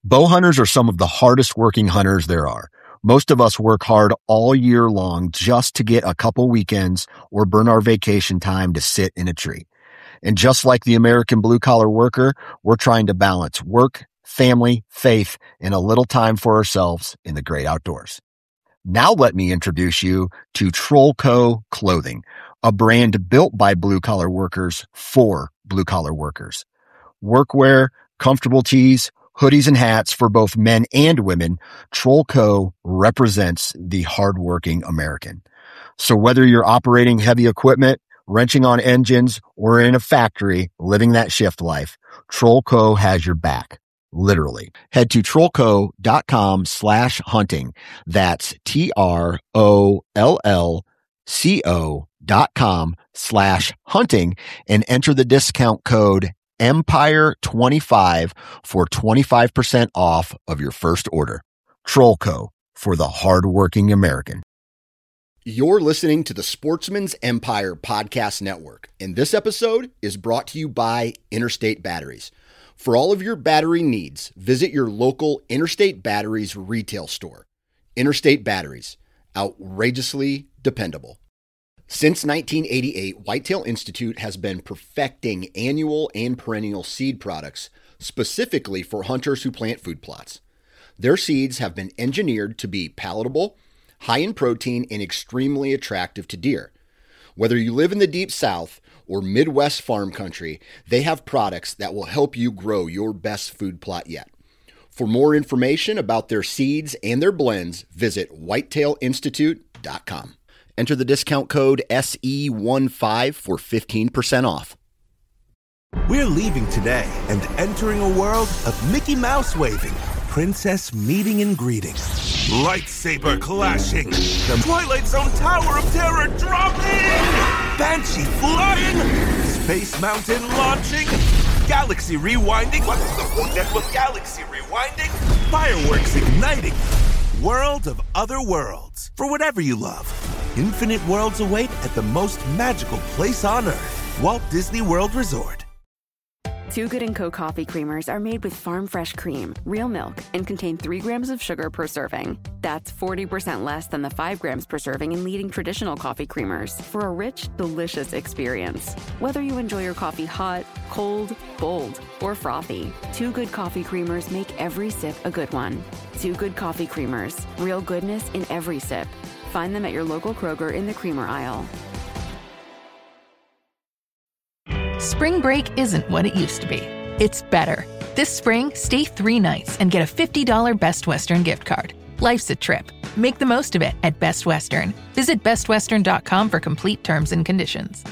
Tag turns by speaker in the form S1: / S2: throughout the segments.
S1: Bow hunters are some of the hardest working hunters there are. Most of us work hard all year long just to get a couple weekends or burn our vacation time to sit in a tree. And just like the American blue-collar worker, we're trying to balance work, family, faith, and a little time for ourselves in the great outdoors. Now let me introduce you to Trollco Clothing, a brand built by blue-collar workers for blue-collar workers. Workwear, comfortable tees, hoodies and hats for both men and women, Trollco represents the hardworking American. So whether you're operating heavy equipment, wrenching on engines, or in a factory living that shift life, Trollco has your back. Literally. Head to trollco.com/hunting. That's TROLLCO.com/hunting and enter the discount code Empire25 for 25% off of your first order. Trollco, for the hardworking American.
S2: You're listening to the Sportsman's Empire Podcast Network, and this episode is brought to you by Interstate Batteries. For all of your battery needs, visit your local Interstate Batteries retail store. Interstate Batteries, outrageously dependable. Since 1988, Whitetail Institute has been perfecting annual and perennial seed products specifically for hunters who plant food plots. Their seeds have been engineered to be palatable, high in protein, and extremely attractive to deer. Whether you live in the Deep South or Midwest farm country, they have products that will help you grow your best food plot yet. For more information about their seeds and their blends, visit whitetailinstitute.com. Enter the discount code SE15 for 15% off.
S3: We're leaving today and entering a world of Mickey Mouse waving, princess meeting and greeting, lightsaber clashing, the Twilight Zone Tower of Terror dropping, Banshee flying, Space Mountain launching, Galaxy rewinding. What's the point with Galaxy rewinding? Fireworks igniting. World of other worlds. For whatever you love. Infinite worlds await at the most magical place on Earth. Walt Disney World Resort.
S4: Too Good & Co. coffee creamers are made with farm fresh cream, real milk, and contain 3 grams of sugar per serving. That's 40% less than the 5 grams per serving in leading traditional coffee creamers for a rich, delicious experience. Whether you enjoy your coffee hot, cold, bold, or frothy, Too Good coffee creamers make every sip a good one. Too Good coffee creamers, real goodness in every sip. Find them at your local Kroger in the creamer aisle.
S5: Spring break isn't what it used to be. It's better. This spring, stay 3 nights and get a $50 Best Western gift card. Life's a trip. Make the most of it at Best Western. Visit bestwestern.com for complete terms and conditions.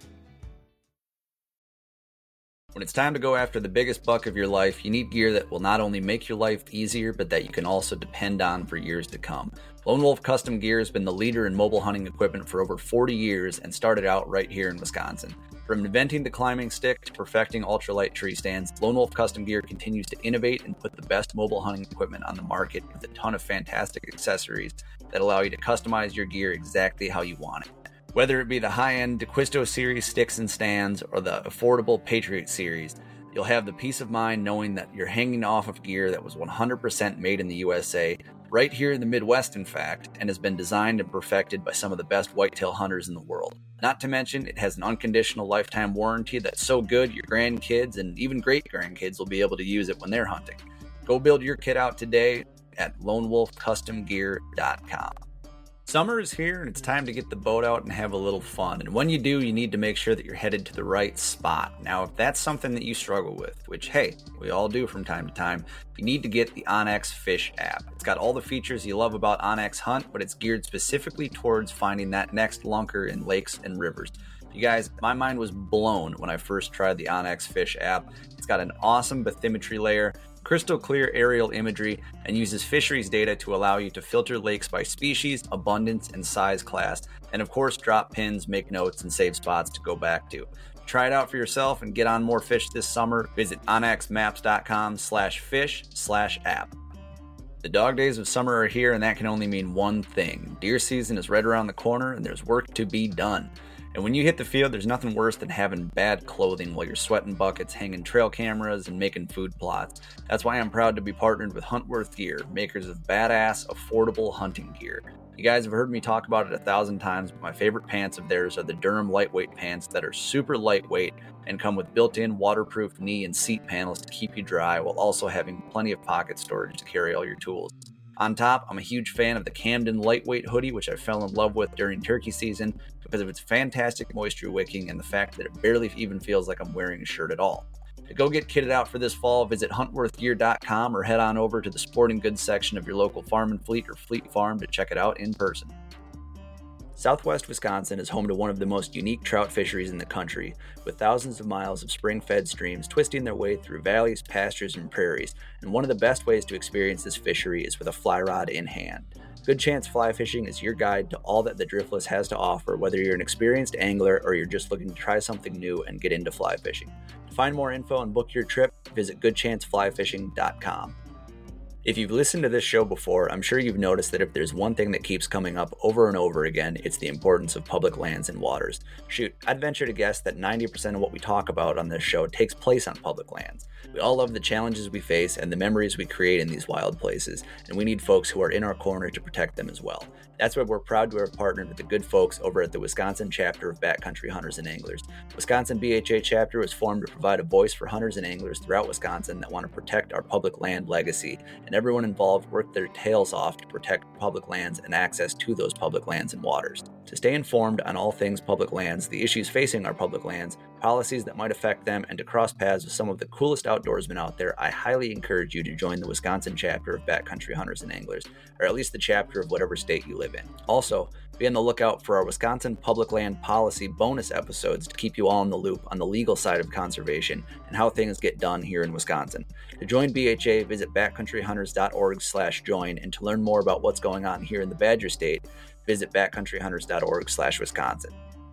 S6: When it's time to go after the biggest buck of your life, you need gear that will not only make your life easier, but that you can also depend on for years to come. Lone Wolf Custom Gear has been the leader in mobile hunting equipment for over 40 years and started out right here in Wisconsin. From inventing the climbing stick to perfecting ultralight tree stands, Lone Wolf Custom Gear continues to innovate and put the best mobile hunting equipment on the market with a ton of fantastic accessories that allow you to customize your gear exactly how you want it. Whether it be the high-end DeQuisto Series sticks and stands or the affordable Patriot Series, you'll have the peace of mind knowing that you're hanging off of gear that was 100% made in the USA, right here in the Midwest in fact, and has been designed and perfected by some of the best whitetail hunters in the world. Not to mention, it has an unconditional lifetime warranty that's so good your grandkids and even great-grandkids will be able to use it when they're hunting. Go build your kit out today at lonewolfcustomgear.com. Summer is here and it's time to get the boat out and have a little fun. And when you do, you need to make sure that you're headed to the right spot. Now, if that's something that you struggle with, which, hey, we all do from time to time, you need to get the onX Fish app. It's got all the features you love about onX Hunt, but it's geared specifically towards finding that next lunker in lakes and rivers. You guys, my mind was blown when I first tried the onX Fish app. It's got an awesome bathymetry layer, crystal clear aerial imagery, and uses fisheries data to allow you to filter lakes by species, abundance, and size class, and of course drop pins, make notes, and save spots to go back to. Try it out for yourself and get on more fish this summer. Visit onxmaps.com/fish/app. The dog days of summer are here, and that can only mean one thing. Deer season is right around the corner, and there's work to be done. And when you hit the field, there's nothing worse than having bad clothing while you're sweating buckets, hanging trail cameras, and making food plots. That's why I'm proud to be partnered with Huntworth Gear, makers of badass, affordable hunting gear. You guys have heard me talk about it 1,000 times, but my favorite pants of theirs are the Durham lightweight pants that are super lightweight and come with built-in waterproof knee and seat panels to keep you dry while also having plenty of pocket storage to carry all your tools. On top, I'm a huge fan of the Camden lightweight hoodie, which I fell in love with during turkey season because of its fantastic moisture wicking and the fact that it barely even feels like I'm wearing a shirt at all. To go get kitted out for this fall, visit huntworthgear.com or head on over to the sporting goods section of your local Farm and Fleet or Fleet Farm to check it out in person. Southwest Wisconsin is home to one of the most unique trout fisheries in the country, with thousands of miles of spring-fed streams twisting their way through valleys, pastures, and prairies, and one of the best ways to experience this fishery is with a fly rod in hand. Good Chance Fly Fishing is your guide to all that the Driftless has to offer, whether you're an experienced angler or you're just looking to try something new and get into fly fishing. To find more info and book your trip, visit goodchanceflyfishing.com. If you've listened to this show before, I'm sure you've noticed that if there's one thing that keeps coming up over and over again, it's the importance of public lands and waters. Shoot, I'd venture to guess that 90% of what we talk about on this show takes place on public lands. We all love the challenges we face and the memories we create in these wild places, and we need folks who are in our corner to protect them as well. That's why we're proud to have partnered with the good folks over at the Wisconsin chapter of Backcountry Hunters and Anglers. The Wisconsin BHA chapter was formed to provide a voice for hunters and anglers throughout Wisconsin that want to protect our public land legacy, and everyone involved worked their tails off to protect public lands and access to those public lands and waters. To stay informed on all things public lands, the issues facing our public lands, policies that might affect them, and to cross paths with some of the coolest outdoorsmen out there, I highly encourage you to join the Wisconsin chapter of Backcountry Hunters and Anglers, or at least the chapter of whatever state you live in. Also, be on the lookout for our Wisconsin Public Land Policy bonus episodes to keep you all in the loop on the legal side of conservation and how things get done here in Wisconsin. To join BHA, visit backcountryhunters.org/join, and to learn more about what's going on here in the Badger State, visit backcountryhunters.org/Wisconsin.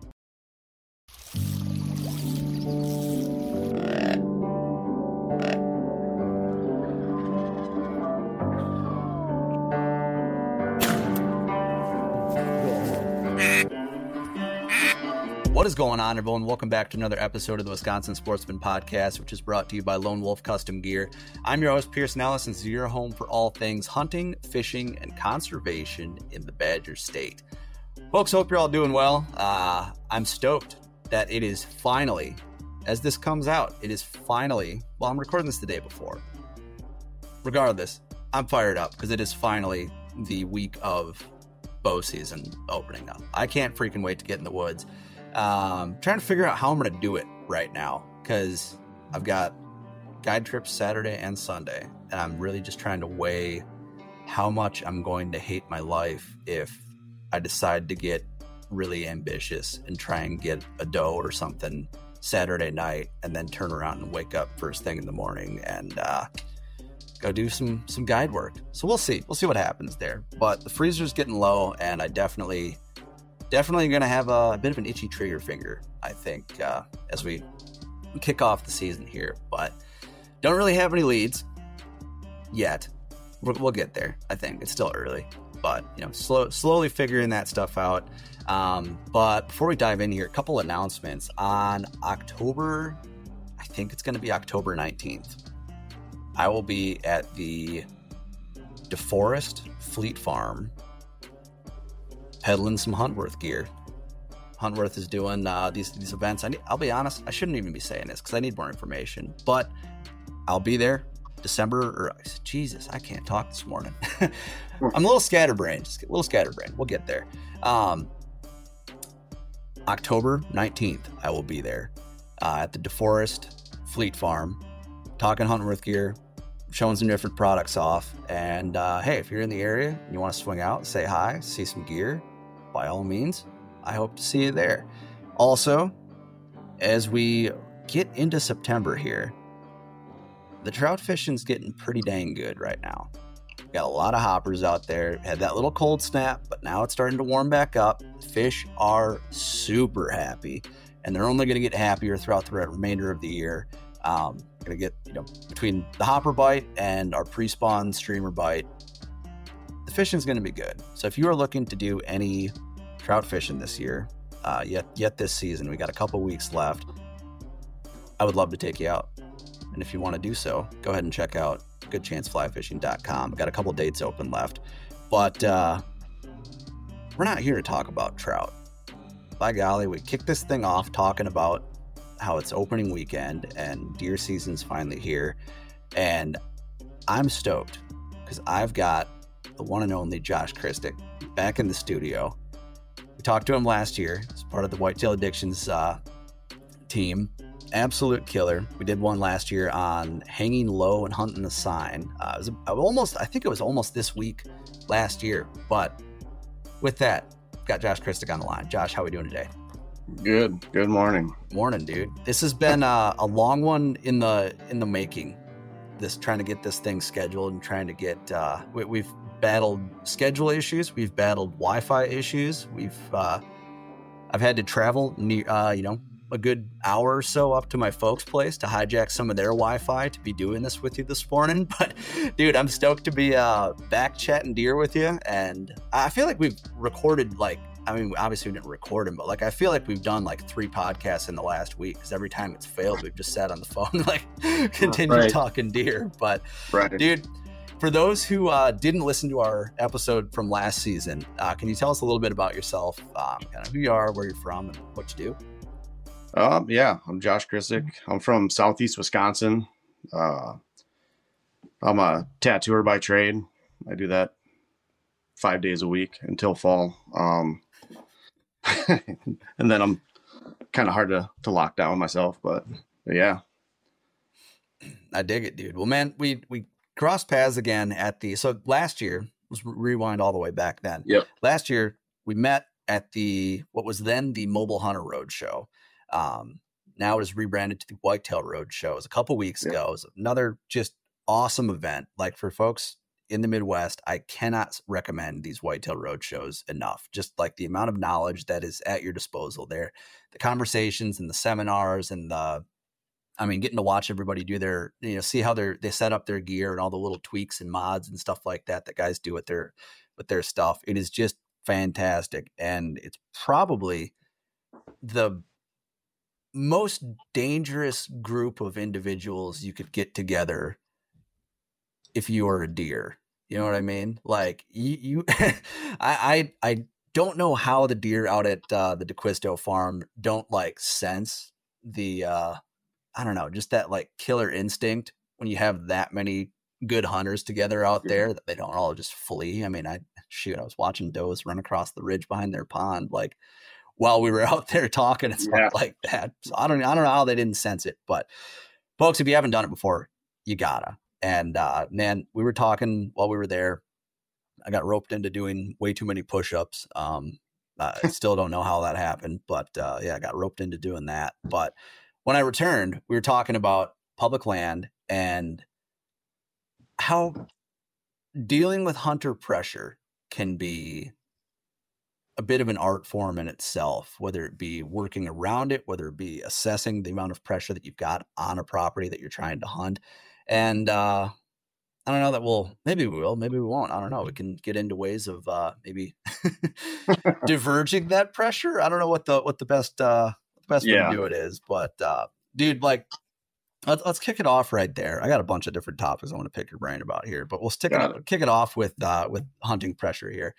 S6: What is going on, everyone? Welcome back to another episode of the Wisconsin Sportsman Podcast, which is brought to you by Lone Wolf Custom Gear. I'm your host, Pierce Nellis, and this is your home for all things hunting, fishing, and conservation in the Badger State. Folks, hope you're all doing well. I'm stoked that it is finally, as this comes out, well, I'm recording this the day before. Regardless, I'm fired up because it is finally the week of bow season opening up. I can't freaking wait to get in the woods. Trying to figure out how I'm going to do it right now because I've got guide trips Saturday and Sunday, and I'm really just trying to weigh how much I'm going to hate my life if I decide to get really ambitious and try and get a doe or something Saturday night and then turn around and wake up first thing in the morning and go do some guide work. So we'll see what happens there. But the freezer's getting low, and I definitely going to have a bit of an itchy trigger finger, I think, as we kick off the season here. But don't really have any leads yet. We'll get there. I think it's still early, but slowly figuring that stuff out. But before we dive in here, a couple announcements on October. I think it's going to be October 19th. I will be at the DeForest Fleet Farm peddling some Huntworth gear. Huntworth is doing these events. I'll be honest, I shouldn't even be saying this because I need more information, but I can't talk this morning. I'm a little scatterbrained. We'll get there. October 19th, I will be there at the DeForest Fleet Farm, talking Huntworth gear, showing some different products off. And hey, if you're in the area and you want to swing out, say hi, see some gear, by all means, I hope to see you there. Also, as we get into September here, the trout fishing's getting pretty dang good right now. Got a lot of hoppers out there. Had that little cold snap, but now it's starting to warm back up. Fish are super happy, and they're only going to get happier throughout the remainder of the year. Going to get, between the hopper bite and our pre-spawn streamer bite, the fishing's going to be good. So if you are looking to do any trout fishing this year, yet this season. We got a couple weeks left. I would love to take you out. And if you want to do so, go ahead and check out goodchanceflyfishing.com. Got a couple dates open left. But we're not here to talk about trout. By golly, we kicked this thing off talking about how it's opening weekend and deer season's finally here. And I'm stoked because I've got the one and only Josh Christic back in the studio. We talked to him last year as part of the Whitetail Addictions team. Absolute killer. We did one last year on hanging low and hunting the sign. I think it was almost this week last year. But with that, got Josh Christic on the line. Josh, how are we doing today?
S7: Good morning.
S6: Morning, dude. This has been a long one in the making. This trying to get this thing scheduled and trying to get we've battled schedule issues. We've battled Wi-Fi issues. I've had to travel a good hour or so up to my folks' place to hijack some of their Wi-Fi to be doing this with you this morning. But dude, I'm stoked to be back chatting deer with you. And I feel like we've recorded obviously we didn't record them, but I feel like we've done 3 podcasts in the last week because every time it's failed, we've just sat on the phone continue talking deer. But dude, for those who didn't listen to our episode from last season, can you tell us a little bit about yourself, kind of who you are, where you're from, and what you do?
S7: Yeah, I'm Josh Christic. I'm from Southeast Wisconsin. I'm a tattooer by trade. I do that 5 days a week until fall. And then I'm kind of hard to lock down myself, but yeah.
S6: I dig it, dude. Well, man, we crossed paths again so last year, let's rewind all the way back then.
S7: Yep.
S6: Last year we met at what was then the Mobile Hunter Road Show. Now it is rebranded to the Whitetail Road Show. It was a couple weeks ago. It was another just awesome event. For folks in the Midwest, I cannot recommend these Whitetail Road Shows enough. Just the amount of knowledge that is at your disposal there, the conversations and the seminars and getting to watch everybody do their, see how they set up their gear and all the little tweaks and mods and stuff like that guys do with their stuff. It is just fantastic. And it's probably the most dangerous group of individuals you could get together if you are a deer. You know what I mean? I don't know how the deer out at the DeQuisto farm don't sense the I don't know, just that killer instinct when you have that many good hunters together out there that they don't all just flee. I was watching does run across the ridge behind their pond while we were out there talking and stuff like that. So I don't know how they didn't sense it, but folks, if you haven't done it before, you gotta. And man, we were talking while we were there. I got roped into doing way too many push-ups. I still don't know how that happened, but I got roped into doing that. But when I returned, we were talking about public land and how dealing with hunter pressure can be a bit of an art form in itself, whether it be working around it, whether it be assessing the amount of pressure that you've got on a property that you're trying to hunt. And I don't know that maybe we will, maybe we won't. I don't know. We can get into ways of maybe diverging that pressure. I don't know what the best way to do it is, but dude, let's kick it off right there. I got a bunch of different topics I want to pick your brain about here, but we'll kick it off with hunting pressure here.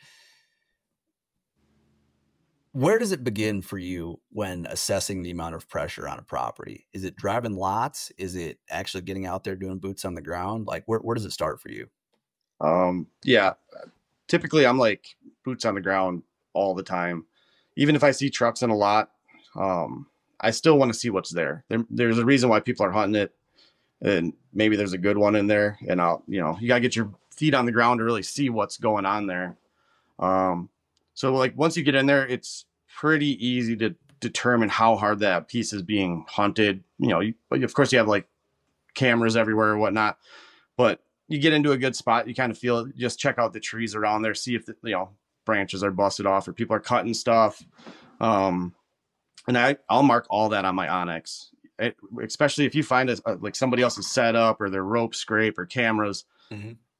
S6: Where does it begin for you when assessing the amount of pressure on a property? Is it driving lots? Is it actually getting out there doing boots on the ground? Where does it start for you?
S7: Typically I'm boots on the ground all the time. Even if I see trucks in a lot, I still want to see what's there. There's a reason why people are hunting it, and maybe there's a good one in there, and you gotta get your feet on the ground to really see what's going on there. So once you get in there, it's pretty easy to determine how hard that piece is being hunted. Of course you have cameras everywhere or whatnot, but you get into a good spot, you kind of feel it, just check out the trees around there, see if branches are busted off or people are cutting stuff. And I'll mark all that on my Onyx, especially if you find somebody else's setup or their rope scrape or cameras. Mm-hmm.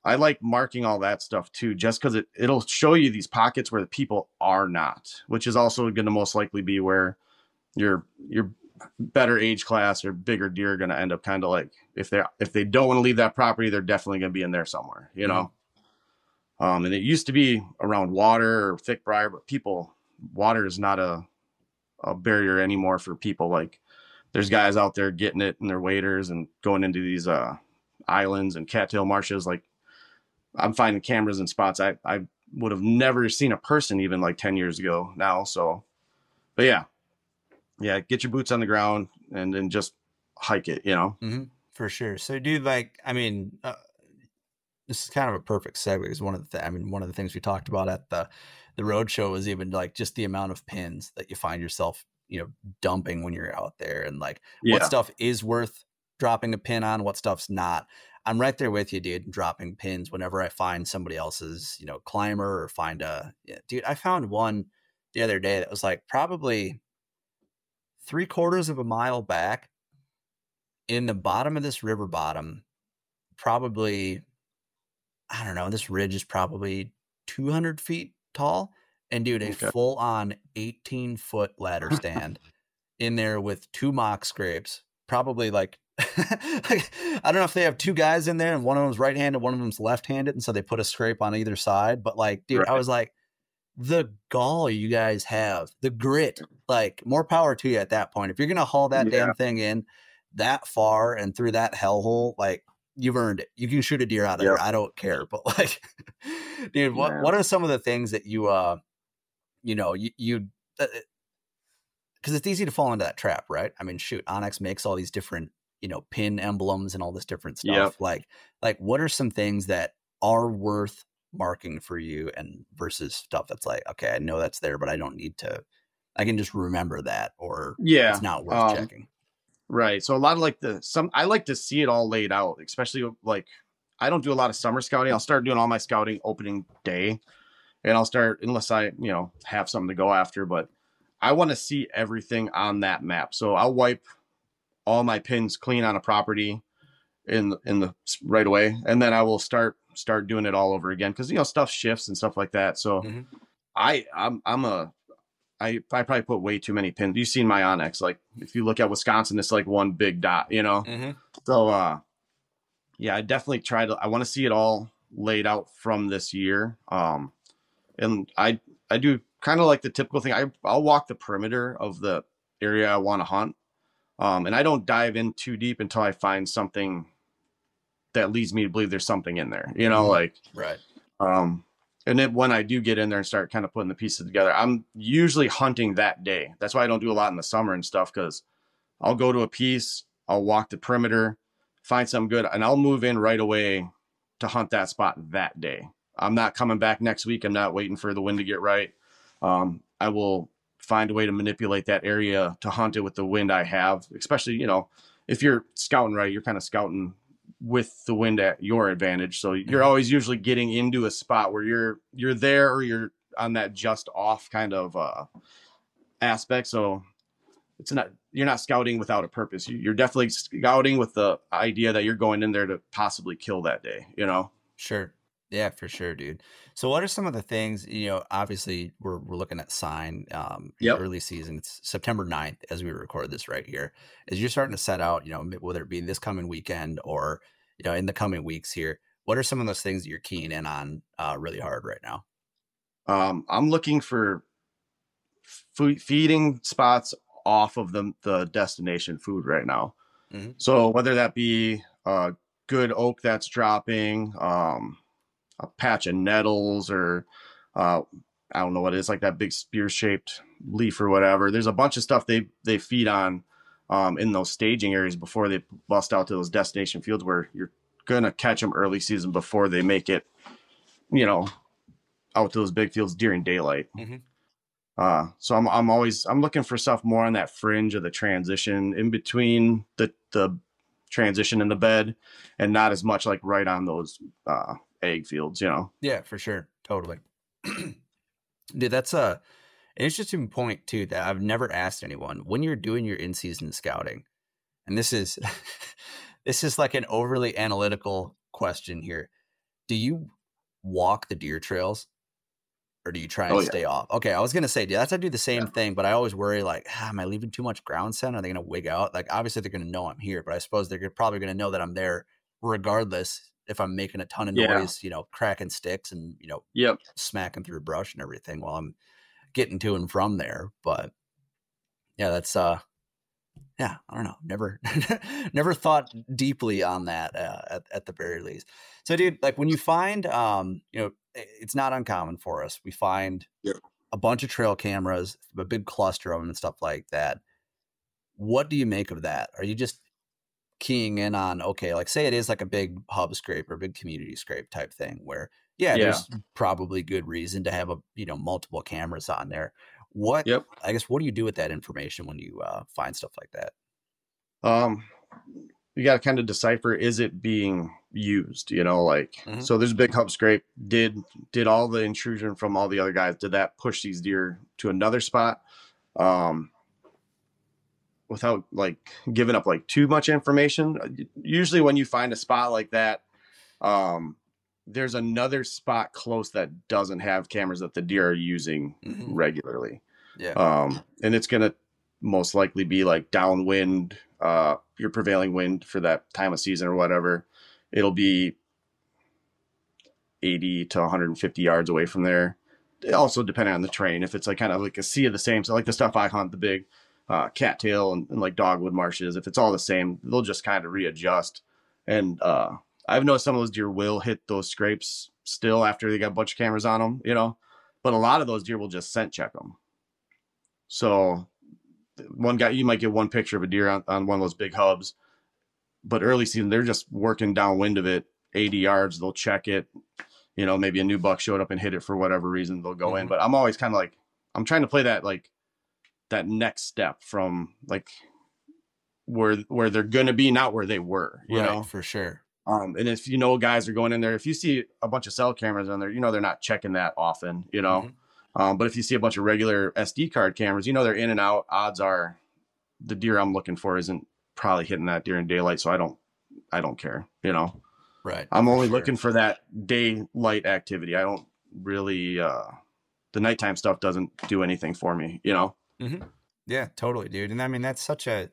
S7: I like marking all that stuff too, just because it'll show you these pockets where the people are not, which is also going to most likely be where your better age class or bigger deer are going to end up, kind of like if they don't want to leave that property, they're definitely going to be in there somewhere, you know. And it used to be around water or thick briar, but water is not a barrier anymore for people. Like there's guys out there getting it in their waders and going into these islands and cattail marshes. Like I'm finding cameras in spots I would have never seen a person even like 10 years ago now. So, but yeah, get your boots on the ground and then just hike it, you know?
S8: Mm-hmm. For sure. So dude, like, I mean, this is kind of a perfect segue because one of the things we talked about at the road show was even like just the amount of pins that you find yourself, you know, dumping when you're out there, and like what stuff is worth dropping a pin on, what stuff's not. I'm right there with you, dude, dropping pins whenever I find somebody else's, you know, climber or find dude, I found one the other day that was like probably 3/4 of a mile back in the bottom of this river bottom, probably, I don't know, this ridge is probably 200 feet tall. And dude, a full on 18-foot ladder stand in there with 2 mock scrapes, probably like, I don't know if they have 2 guys in there and one of them's right-handed, one of them's left-handed. And so they put a scrape on either side. But like, dude, right. I was like, the gall you guys have, the grit, like more power to you at that point. If you're going to haul that damn thing in that far and through that hellhole, like, you've earned it. You can shoot a deer out of there. I don't care. But like, dude, what are some of the things that you because it's easy to fall into that trap, right? I mean, shoot, onX makes all these different, you know, pin emblems and all this different stuff. Like what are some things that are worth marking for you and versus stuff that's like, okay, I know that's there, but I don't need to, I can just remember that, or it's not worth checking.
S7: Right. So a lot of I like to see it all laid out, especially like I don't do a lot of summer scouting. I'll start doing all my scouting opening day, and I'll start, unless I, you know, have something to go after, but I want to see everything on that map. So I'll wipe all my pins clean on a property in the right away. And then I will start doing it all over again. Cause you know, stuff shifts and stuff like that. So I probably put way too many pins. You've seen my onX. Like if you look at Wisconsin, it's like one big dot, you know? So, yeah, I definitely I want to see it all laid out from this year. And I do kind of like the typical thing. I'll walk the perimeter of the area I want to hunt. And I don't dive in too deep until I find something that leads me to believe there's something in there, you know, like,
S8: right.
S7: And then when I do get in there and start kind of putting the pieces together, I'm usually hunting that day. That's why I don't do a lot in the summer and stuff, because I'll go to a piece, I'll walk the perimeter, find something good, and I'll move in right away to hunt that spot that day. I'm not coming back next week. I'm not waiting for the wind to get right. I will find a way to manipulate that area to hunt it with the wind I have, especially, you know, if you're scouting right, you're kind of scouting with the wind at your advantage. So you're always usually getting into a spot where you're there, or you're on that just off kind of aspect. So you're not scouting without a purpose. You're definitely scouting with the idea that you're going in there to possibly kill that day, you know?
S8: Sure. Yeah, for sure, dude. So what are some of the things, you know, obviously we're looking at sign early season. It's September 9th as we record this right here. As you're starting to set out, you know, whether it be this coming weekend or, you know, in the coming weeks here, what are some of those things that you're keying in on really hard right now?
S7: I'm looking for feeding spots off of the destination food right now. So whether that be a good oak that's dropping, a patch of nettles, or I don't know what it is, like that big spear shaped leaf or whatever. There's a bunch of stuff they feed on in those staging areas before they bust out to those destination fields, where you're gonna catch them early season before they make it, you know, out to those big fields during daylight. So I'm looking for stuff more on that fringe of the transition, in between the transition and the bed, and not as much like right on those egg fields, you know?
S8: Yeah, for sure. Totally. Dude, that's an interesting point too, that I've never asked anyone when you're doing your in-season scouting. And this is like an overly analytical question here. do you walk the deer trails? Or do you try and stay off? Okay, I was gonna say, I do the same thing, but I always worry, like, am I leaving too much ground scent? Are they gonna wig out? Like, obviously they're gonna know I'm here, but I suppose they're probably gonna know that I'm there regardless if I'm making a ton of noise, cracking sticks and smacking through brush and everything while I'm getting to and from there. But yeah, that's I don't know. Never thought deeply on that at the very least. So, dude, like when you find, it's not uncommon for us. We find a bunch of trail cameras, a big cluster of them and stuff like that. What do you make of that? Are you just keying in on, okay, like say it is like a big hub scrape or a big community scrape type thing where, there's probably good reason to have multiple cameras on there. I guess, what do you do with that information when you find stuff like that?
S7: You got to kind of decipher, is it being used, so there's a big hub scrape. Did all the intrusion from all the other guys, did that push these deer to another spot? Without like giving up like too much information. Usually when you find a spot like that, there's another spot close that doesn't have cameras that the deer are using regularly. And it's going to most likely be like downwind, your prevailing wind for that time of season or whatever. It'll be 80 to 150 yards away from there. Also depending on the terrain, if it's like kind of like a sea of the same. So like the stuff I hunt, the big cattail and like dogwood marshes, if it's all the same, they'll just kind of readjust. And I've noticed some of those deer will hit those scrapes still after they got a bunch of cameras on them, but a lot of those deer will just scent check them. So one guy, you might get one picture of a deer on one of those big hubs, but early season, they're just working downwind of it, 80 yards. They'll check it, maybe a new buck showed up and hit it for whatever reason, they'll go in. But I'm always kind of like, I'm trying to play that, like that next step from like where they're going to be, not where they were, you know,
S8: for sure.
S7: And if, guys are going in there, if you see a bunch of cell cameras on there, they're not checking that often, but if you see a bunch of regular SD card cameras, they're in and out. Odds are the deer I'm looking for isn't probably hitting that during daylight. So I don't care,
S8: Right.
S7: I'm only looking for that daylight activity. I don't really, the nighttime stuff doesn't do anything for me,
S8: Yeah, totally, dude. And I mean, that's such a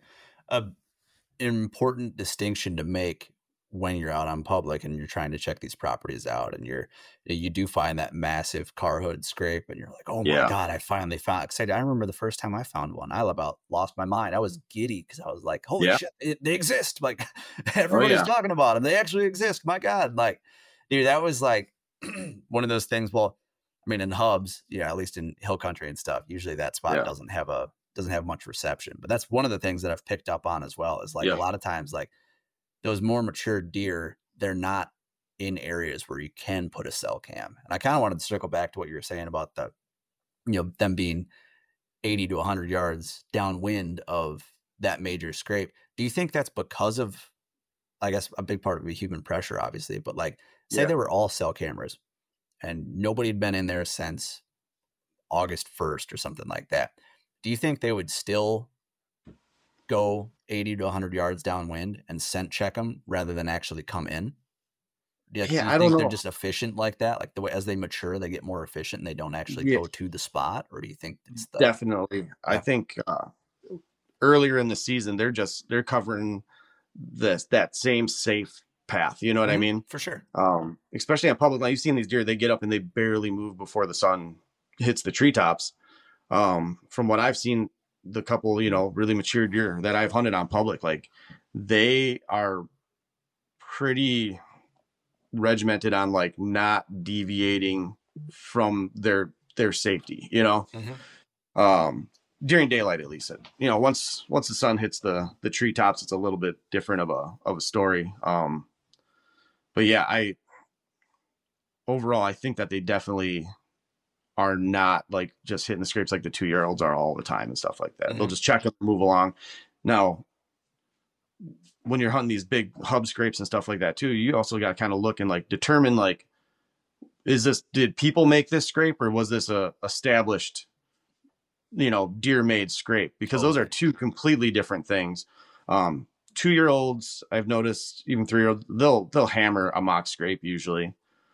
S8: important distinction to make when you're out on public and you're trying to check these properties out, and you do find that massive car hood scrape and you're like, oh my God, I finally found excited. I remember the first time I found one, I about lost my mind. I was giddy because I was like, holy shit, they exist. Like everybody's talking about them. They actually exist. My God. Like, dude, that was like one of those things. Well, I mean, in hubs, at least in hill country and stuff, usually that spot doesn't have much reception, but that's one of the things that I've picked up on as well, is like a lot of times, like those more mature deer, they're not in areas where you can put a cell cam. And I kind of wanted to circle back to what you were saying about the, them being 80 to 100 yards downwind of that major scrape. Do you think that's because of, I guess a big part would be human pressure, obviously, but like say they were all cell cameras and nobody had been in there since August 1st or something like that. Do you think they would still go 80 to 100 yards downwind and scent check them rather than actually come in? Do you
S7: I don't know.
S8: They're just efficient like that? Like the way as they mature, they get more efficient and they don't actually go to the spot? Or do you think it's
S7: definitely? Yeah. I think earlier in the season, they're covering that same safe path. You know what I mean?
S8: For sure.
S7: Especially on public land, you've seen these deer, they get up and they barely move before the sun hits the treetops. From what I've seen, the couple, really mature deer that I've hunted on public, like they are pretty regimented on like not deviating from their safety, during daylight, at least. Once the sun hits the treetops, it's a little bit different of a story. But yeah, overall, I think that they definitely are not like just hitting the scrapes like the 2-year-olds are all the time and stuff like that. They'll just check them, move along. Now, when you're hunting these big hub scrapes and stuff like that too, you also got to kind of look and like determine like, did people make this scrape or was this a established, deer made scrape? Because those are two completely different things. 2-year-olds, I've noticed, even 3-year-olds, they'll hammer a mock scrape usually.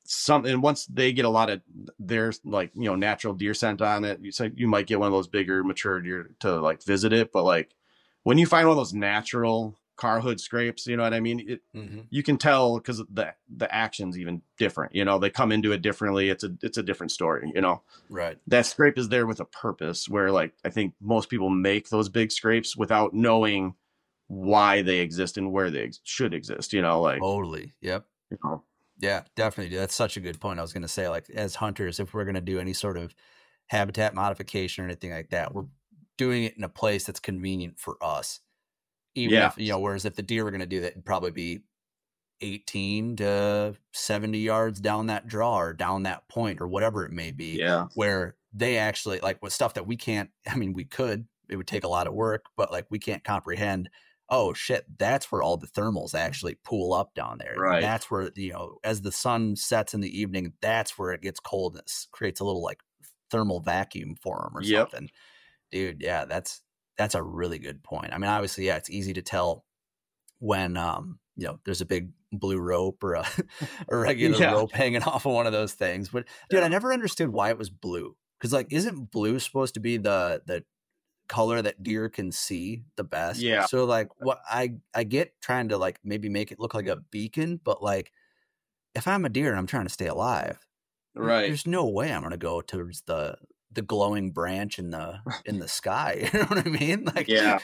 S7: and once they get a lot of their like, you know, natural deer scent on it, you might get one of those bigger mature deer to like visit it. But like when you find one of those natural car hood scrapes, you know what I mean? You can tell because the action's even different, you know, they come into it differently. It's a different story, you know?
S8: Right.
S7: That scrape is there with a purpose, where like, I think most people make those big scrapes without knowing why they exist and where they should exist, you know, like
S8: totally. Yep.
S7: You know?
S8: Yeah, definitely. That's such a good point. I was going to say, like, as hunters, if we're going to do any sort of habitat modification or anything like that, we're doing it in a place that's convenient for us. Even if, you know, whereas if the deer were going to do that, it'd probably be 18 to 70 yards down that draw or down that point or whatever it may be.
S7: Yeah.
S8: Where they actually, like, with stuff that we can't, I mean, we could, it would take a lot of work, but like we can't comprehend, oh shit, that's where all the thermals actually pool up down there.
S7: Right.
S8: That's where, you know, as the sun sets in the evening, that's where it gets cold and it creates a little like thermal vacuum for them or something. Dude, yeah, that's a really good point. I mean, obviously, yeah, it's easy to tell when you know, there's a big blue rope or a regular rope hanging off of one of those things. But dude, I never understood why it was blue. Because like, isn't blue supposed to be the color that deer can see the best?
S7: Yeah.
S8: So like, what I get trying to like maybe make it look like a beacon, but like, if I'm a deer and I'm trying to stay alive,
S7: right,
S8: there's no way I'm gonna go towards the glowing branch in the sky. You know what I mean? Like,
S7: yeah,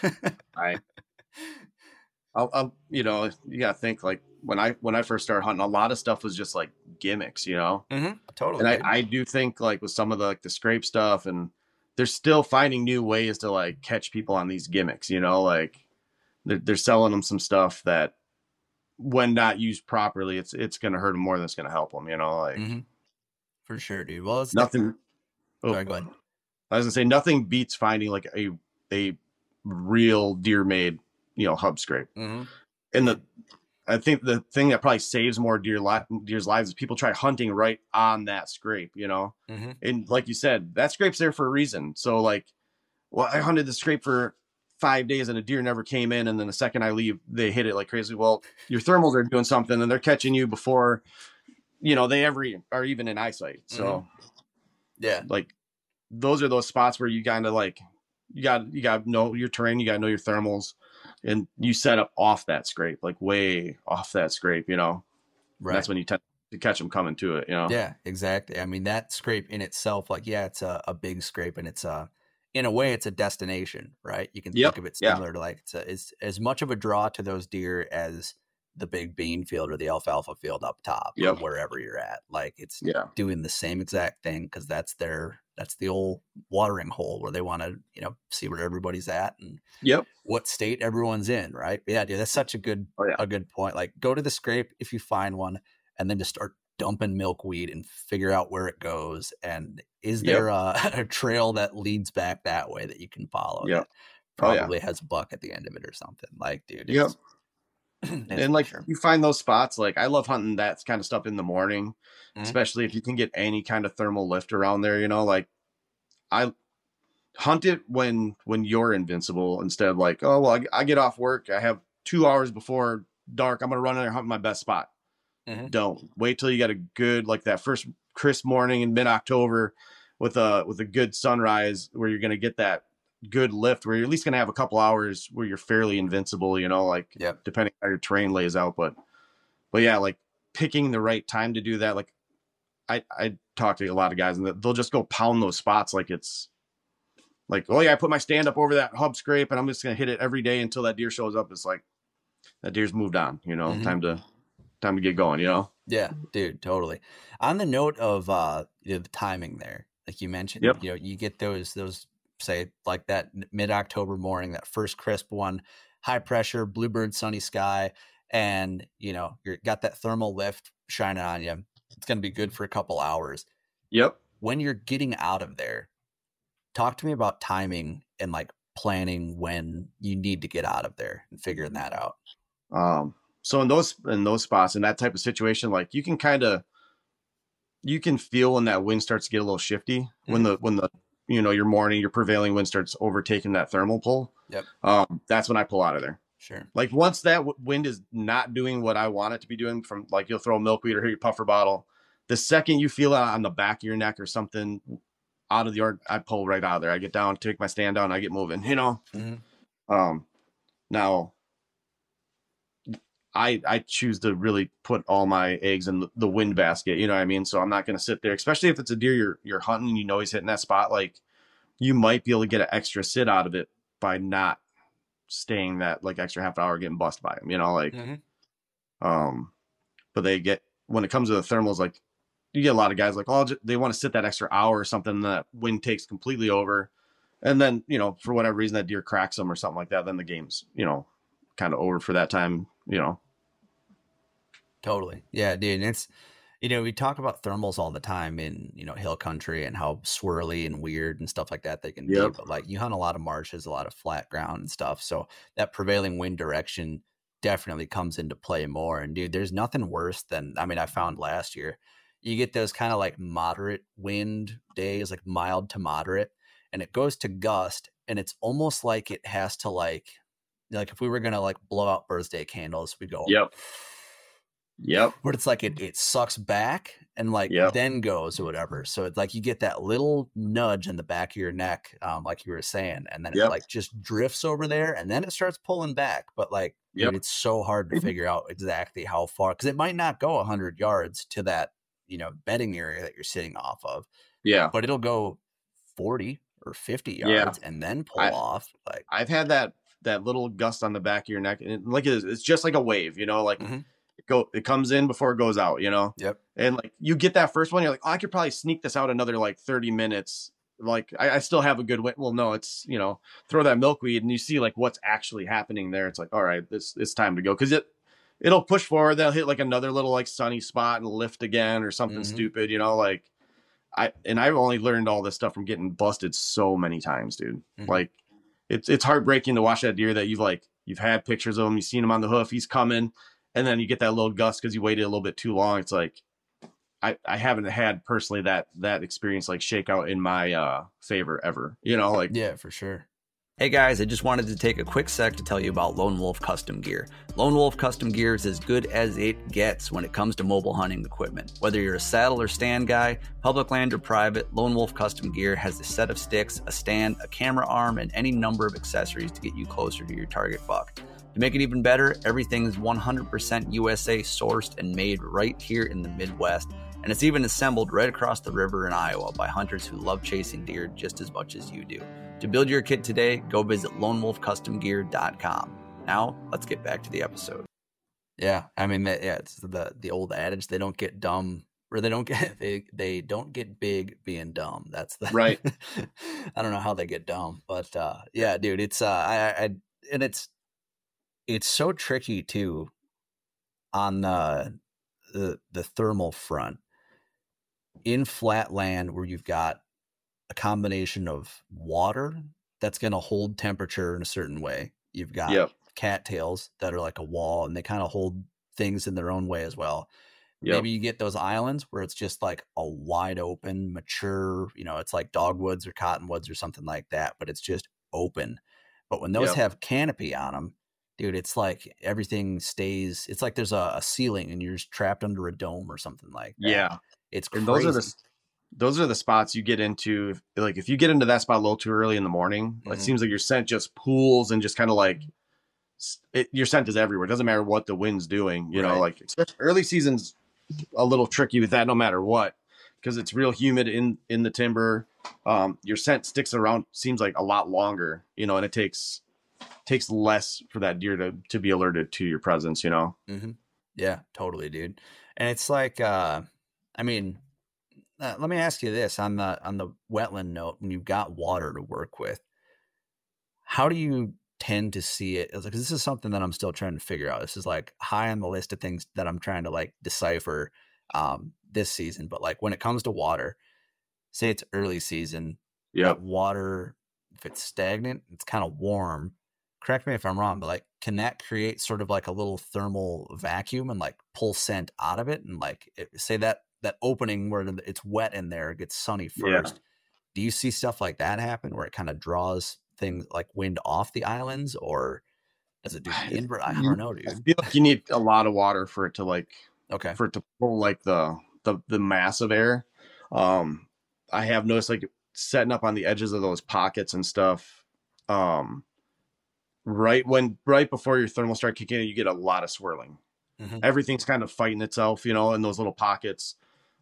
S7: I'll you know, you gotta think like when I first started hunting, a lot of stuff was just like gimmicks, you know.
S8: Totally.
S7: And I do think like with some of the scrape stuff, and they're still finding new ways to like catch people on these gimmicks, you know, like they're selling them some stuff that when not used properly, it's going to hurt them more than it's going to help them, you know, like
S8: for sure, dude. Well, it's
S7: nothing.
S8: Sorry, go ahead.
S7: I was gonna say nothing beats finding like a real deer made, you know, hub scrape. And I think the thing that probably saves more deer's lives is people try hunting right on that scrape, you know? And like you said, that scrape's there for a reason. So like, well, I hunted the scrape for 5 days and a deer never came in. And then the second I leave, they hit it like crazy. Well, your thermals are doing something and they're catching you before, you know, they ever are even in eyesight. So
S8: yeah,
S7: like those are those spots where you kind of like, you got to know your terrain. You got to know your thermals. And you set up off that scrape, like way off that scrape, you know, right. That's when you tend to catch them coming to it, you know?
S8: Yeah, exactly. I mean, that scrape in itself, like, yeah, it's a big scrape and it's in a way it's a destination, right? You can think of it similar to like, it's as much of a draw to those deer as the big bean field or the alfalfa field up top or wherever you're at. Like it's doing the same exact thing. Cause that's the old watering hole where they want to, you know, see where everybody's at and what state everyone's in. Right. Yeah, dude, that's such a good point. Like go to the scrape if you find one and then just start dumping milkweed and figure out where it goes. And is there a trail that leads back that way that you can follow? That probably has a buck at the end of it or something. Like, dude.
S7: And like you find those spots, like I love hunting that kind of stuff in the morning, especially if you can get any kind of thermal lift around there, you know, like I hunt it when you're invincible instead of like, oh, well, I get off work. I have 2 hours before dark. I'm going to run in there and hunt my best spot. Don't wait till you got a good, like that first crisp morning in mid-October with a good sunrise where you're going to get that good lift where you're at least going to have a couple hours where you're fairly invincible, you know, like depending on how your terrain lays out. But yeah, like picking the right time to do that. Like I talk to a lot of guys and they'll just go pound those spots. Like it's like, oh yeah, I put my stand up over that hub scrape and I'm just going to hit it every day until that deer shows up. It's like that deer's moved on, you know, time to get going, you know?
S8: Yeah, dude, totally. On the note of the timing there, like you mentioned, you know, you get those say like that mid-October morning, that first crisp one, high pressure, bluebird, sunny sky, and you know, you got that thermal lift shining on you. It's going to be good for a couple hours. When you're getting out of there, talk to me about timing and like planning when you need to get out of there and figuring that out.
S7: So in those spots, in that type of situation, like you can feel when that wind starts to get a little shifty, when the you know, your prevailing wind starts overtaking that thermal pull. That's when I pull out of there.
S8: Sure.
S7: Like once that wind is not doing what I want it to be doing, from like you'll throw milkweed or hit your puffer bottle, the second you feel it on the back of your neck or something out of the yard, I pull right out of there. I get down, take my stand down, I get moving, you know? Now I choose to really put all my eggs in the wind basket, you know what I mean? So I'm not going to sit there, especially if it's a deer you're hunting and you know he's hitting that spot. Like, you might be able to get an extra sit out of it by not staying that like extra half hour getting bust by him, you know, like, but when it comes to the thermals, like, you get a lot of guys like, oh, they want to sit that extra hour or something, and that wind takes completely over. And then, you know, for whatever reason that deer cracks them or something like that, then the game's, you know, kind of over for that time, you know.
S8: Totally. Yeah, dude. It's, you know, we talk about thermals all the time in, you know, hill country and how swirly and weird and stuff like that they can be. But like, you hunt a lot of marshes, a lot of flat ground and stuff. So that prevailing wind direction definitely comes into play more. And dude, there's nothing worse than, I mean, I found last year, you get those kind of like moderate wind days, like mild to moderate, and it goes to gust, and it's almost like it has to like if we were going to like blow out birthday candles, we go, but it's like it sucks back and like then goes or whatever. So it's like you get that little nudge in the back of your neck, like you were saying, and then it like just drifts over there, and then it starts pulling back. But like, dude, it's so hard to figure out exactly how far, because it might not go 100 yards to that, you know, bedding area that you're sitting off of. But it'll go 40 or 50 yards and then pull off. Like,
S7: I've had that little gust on the back of your neck, and like it's just like a wave, you know, like it comes in before it goes out, you know. And like you get that first one, you're like, oh, I could probably sneak this out another like 30 minutes. Like I still have a good wind. Well, no, it's, you know, throw that milkweed and you see like what's actually happening there. It's like, all right, it's time to go, because it'll push forward. They'll hit like another little like sunny spot and lift again or something stupid, you know, like I've only learned all this stuff from getting busted so many times, dude. Like it's heartbreaking to watch that deer that you've had pictures of him, you've seen him on the hoof, he's coming, and then you get that little gust because you waited a little bit too long. It's like, I haven't had personally that experience like shake out in my favor ever, you know, like.
S8: Yeah, for sure.
S6: Hey guys, I just wanted to take a quick sec to tell you about Lone Wolf Custom Gear. Lone Wolf Custom Gear is as good as it gets when it comes to mobile hunting equipment. Whether you're a saddle or stand guy, public land or private, Lone Wolf Custom Gear has a set of sticks, a stand, a camera arm, and any number of accessories to get you closer to your target buck. To make it even better, everything is 100% USA sourced and made right here in the Midwest. And it's even assembled right across the river in Iowa by hunters who love chasing deer just as much as you do. To build your kit today, go visit lonewolfcustomgear.com. Now, let's get back to the episode.
S8: Yeah, I mean, it's the old adage, they don't get dumb, or they don't get big being dumb. That's the
S7: right.
S8: I don't know how they get dumb, but yeah, dude, it's and it's so tricky too on the thermal front in flat land where you've got a combination of water that's going to hold temperature in a certain way. You've got cattails that are like a wall, and they kind of hold things in their own way as well. Maybe you get those islands where it's just like a wide open, mature, you know, it's like dogwoods or cottonwoods or something like that, but it's just open. But when those have canopy on them, dude, it's like everything stays. It's like there's a ceiling and you're just trapped under a dome or something like that.
S7: Yeah.
S8: It's crazy.
S7: And those are the spots you get into. Like if you get into that spot a little too early in the morning, it seems like your scent just pools and just kind of like your scent is everywhere. It doesn't matter what the wind's doing, you know, like especially early season's a little tricky with that no matter what, because it's real humid in the timber. Your scent sticks around, seems like a lot longer, you know, and it takes less for that deer to be alerted to your presence, you know?
S8: Yeah, totally, dude. And it's like, I mean, let me ask you this on the wetland note, when you've got water to work with, how do you tend to see it? Because this is something that I'm still trying to figure out. This is like high on the list of things that I'm trying to like decipher this season. But like when it comes to water, say it's early season, that water, if it's stagnant, it's kind of warm. Correct me if I'm wrong, but like, can that create sort of like a little thermal vacuum and like pull scent out of it? And like, say that opening where it's wet in there gets sunny first. Do you see stuff like that happen where it kind of draws things like wind off the islands, or does it do the invert? I don't know, dude.
S7: I feel like you need a lot of water for it to like,
S8: for
S7: it to pull like the the mass of air. I have noticed like setting up on the edges of those pockets and stuff. Right before your thermals start kicking in, you get a lot of swirling. Mm-hmm. Everything's kind of fighting itself, you know, in those little pockets.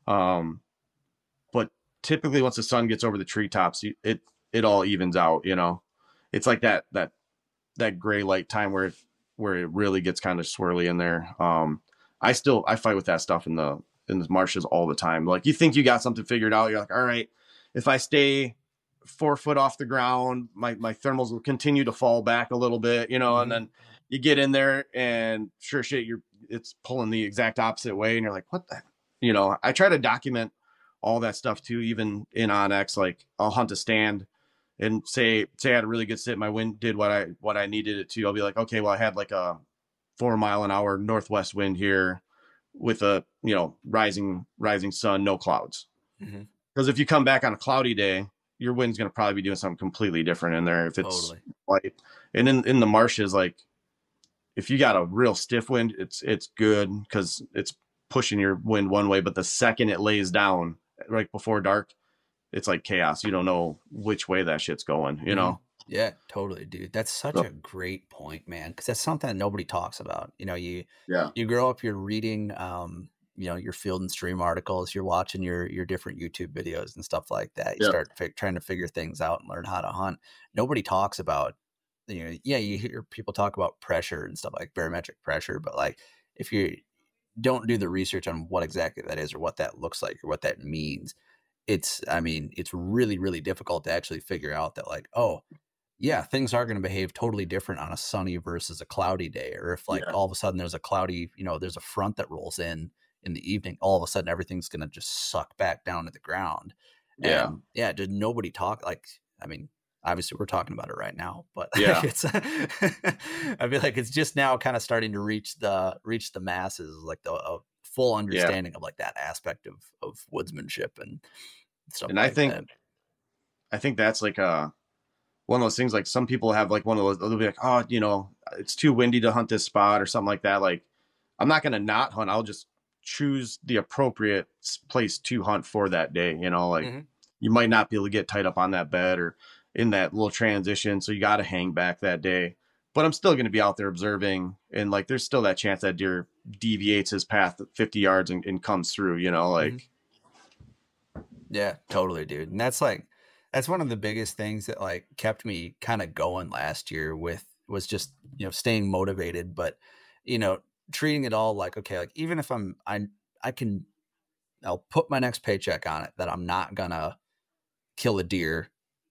S7: But typically once the sun gets over the treetops, it all evens out, you know. It's like that gray light time where it really gets kind of swirly in there. I fight with that stuff in the marshes all the time. Like, you think you got something figured out. You're like, all right, if I stay 4 foot off the ground, my thermals will continue to fall back a little bit, you know, mm-hmm. and then you get in there and sure shit, it's pulling the exact opposite way. And you're like, what the, you know, I try to document all that stuff too, even in onX. Like, I'll hunt a stand and say I had a really good sit. My wind did what I needed it to. I'll be like, okay, well, I had like a 4 mile an hour northwest wind here with a, you know, rising sun, no clouds. Mm-hmm. Because if you come back on a cloudy day, your wind's going to probably be doing something completely different in there. If it's light, and in the marshes, like, if you got a real stiff wind, it's good because it's pushing your wind one way. But the second it lays down right before dark, it's like chaos. You don't know which way that shit's going, you know?
S8: Yeah, totally, dude. That's such a great point, man. Cause that's something that nobody talks about. You know, you grow up, you're reading, you know, your Field and Stream articles, you're watching your different YouTube videos and stuff like that. You start trying to figure things out and learn how to hunt. Nobody talks about, you know, you hear people talk about pressure and stuff like barometric pressure, but like, if you don't do the research on what exactly that is or what that looks like or what that means, it's really, really difficult to actually figure out that, like, oh yeah, things are going to behave totally different on a sunny versus a cloudy day. Or if like all of a sudden there's a cloudy, you know, there's a front that rolls in the evening, all of a sudden everything's going to just suck back down to the ground. And did nobody talk? Like, I mean, obviously we're talking about it right now, but it's, I feel like it's just now kind of starting to reach the masses, like the full understanding of like that aspect of woodsmanship and stuff.
S7: And like I think that's like one of those things, like some people have like one of those, they'll be like, oh, you know, it's too windy to hunt this spot or something like that. Like, I'm not going to not hunt. I'll just choose the appropriate place to hunt for that day. You know, like you might not be able to get tight up on that bed or in that little transition. So you got to hang back that day, but I'm still going to be out there observing. And like, there's still that chance that deer deviates his path 50 yards and comes through, you know, like.
S8: Yeah, totally, dude. And that's one of the biggest things that like kept me kind of going last year was just, you know, staying motivated, but, you know, treating it all like, okay, like even if I'll put my next paycheck on it that I'm not gonna kill a deer,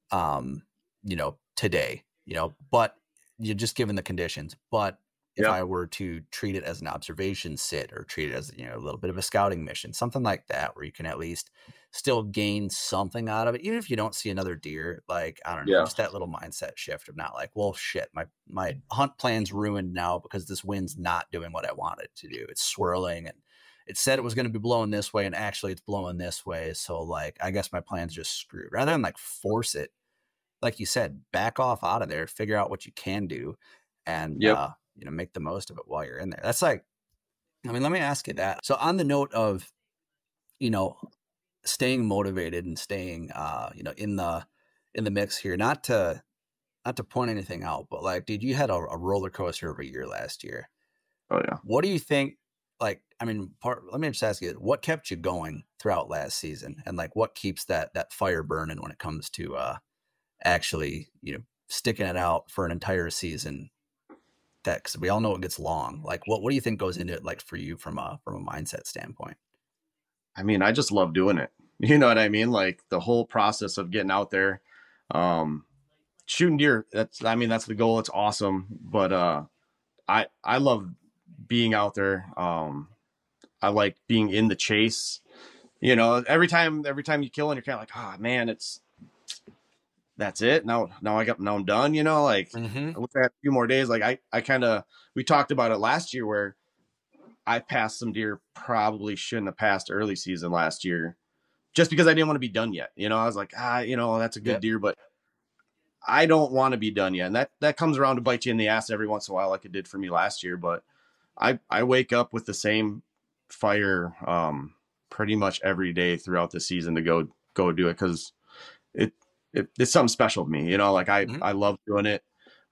S8: you know, today, you know, but you're just given the conditions. But if I were to treat it as an observation sit or treat it as, you know, a little bit of a scouting mission, something like that, where you can at least still gain something out of it, even if you don't see another deer, like, I don't know, just that little mindset shift of not like, well, shit, my hunt plan's ruined now because this wind's not doing what I want it to do. It's swirling and it said it was going to be blowing this way and actually it's blowing this way. So like, I guess my plan's just screwed. Rather than like force it, like you said, back off out of there, figure out what you can do and, you know, make the most of it while you're in there. That's like, I mean, let me ask you that. So on the note of, you know, staying motivated and staying, you know, in the mix here, not to point anything out, but like, dude, you had a roller coaster of a year last year.
S7: Oh yeah.
S8: What do you think? Like, I mean, let me just ask you, what kept you going throughout last season, and like, what keeps that fire burning when it comes to actually, you know, sticking it out for an entire season? That, because we all know it gets long. Like, what do you think goes into it, like for you from a mindset standpoint?
S7: I mean, I just love doing it. You know what I mean? Like the whole process of getting out there, shooting deer. That's the goal. It's awesome. But I love being out there. I like being in the chase. You know, every time you kill and you're kind of like, oh man, that's it. Now I'm done, you know, like with that few more days, like we talked about it last year where I passed some deer probably shouldn't have passed early season last year just because I didn't want to be done yet. You know, I was like, you know, that's a good deer, but I don't want to be done yet. And that comes around to bite you in the ass every once in a while, like it did for me last year. But I wake up with the same fire, pretty much every day throughout the season to go do it, because it's something special to me. You know, like I love doing it.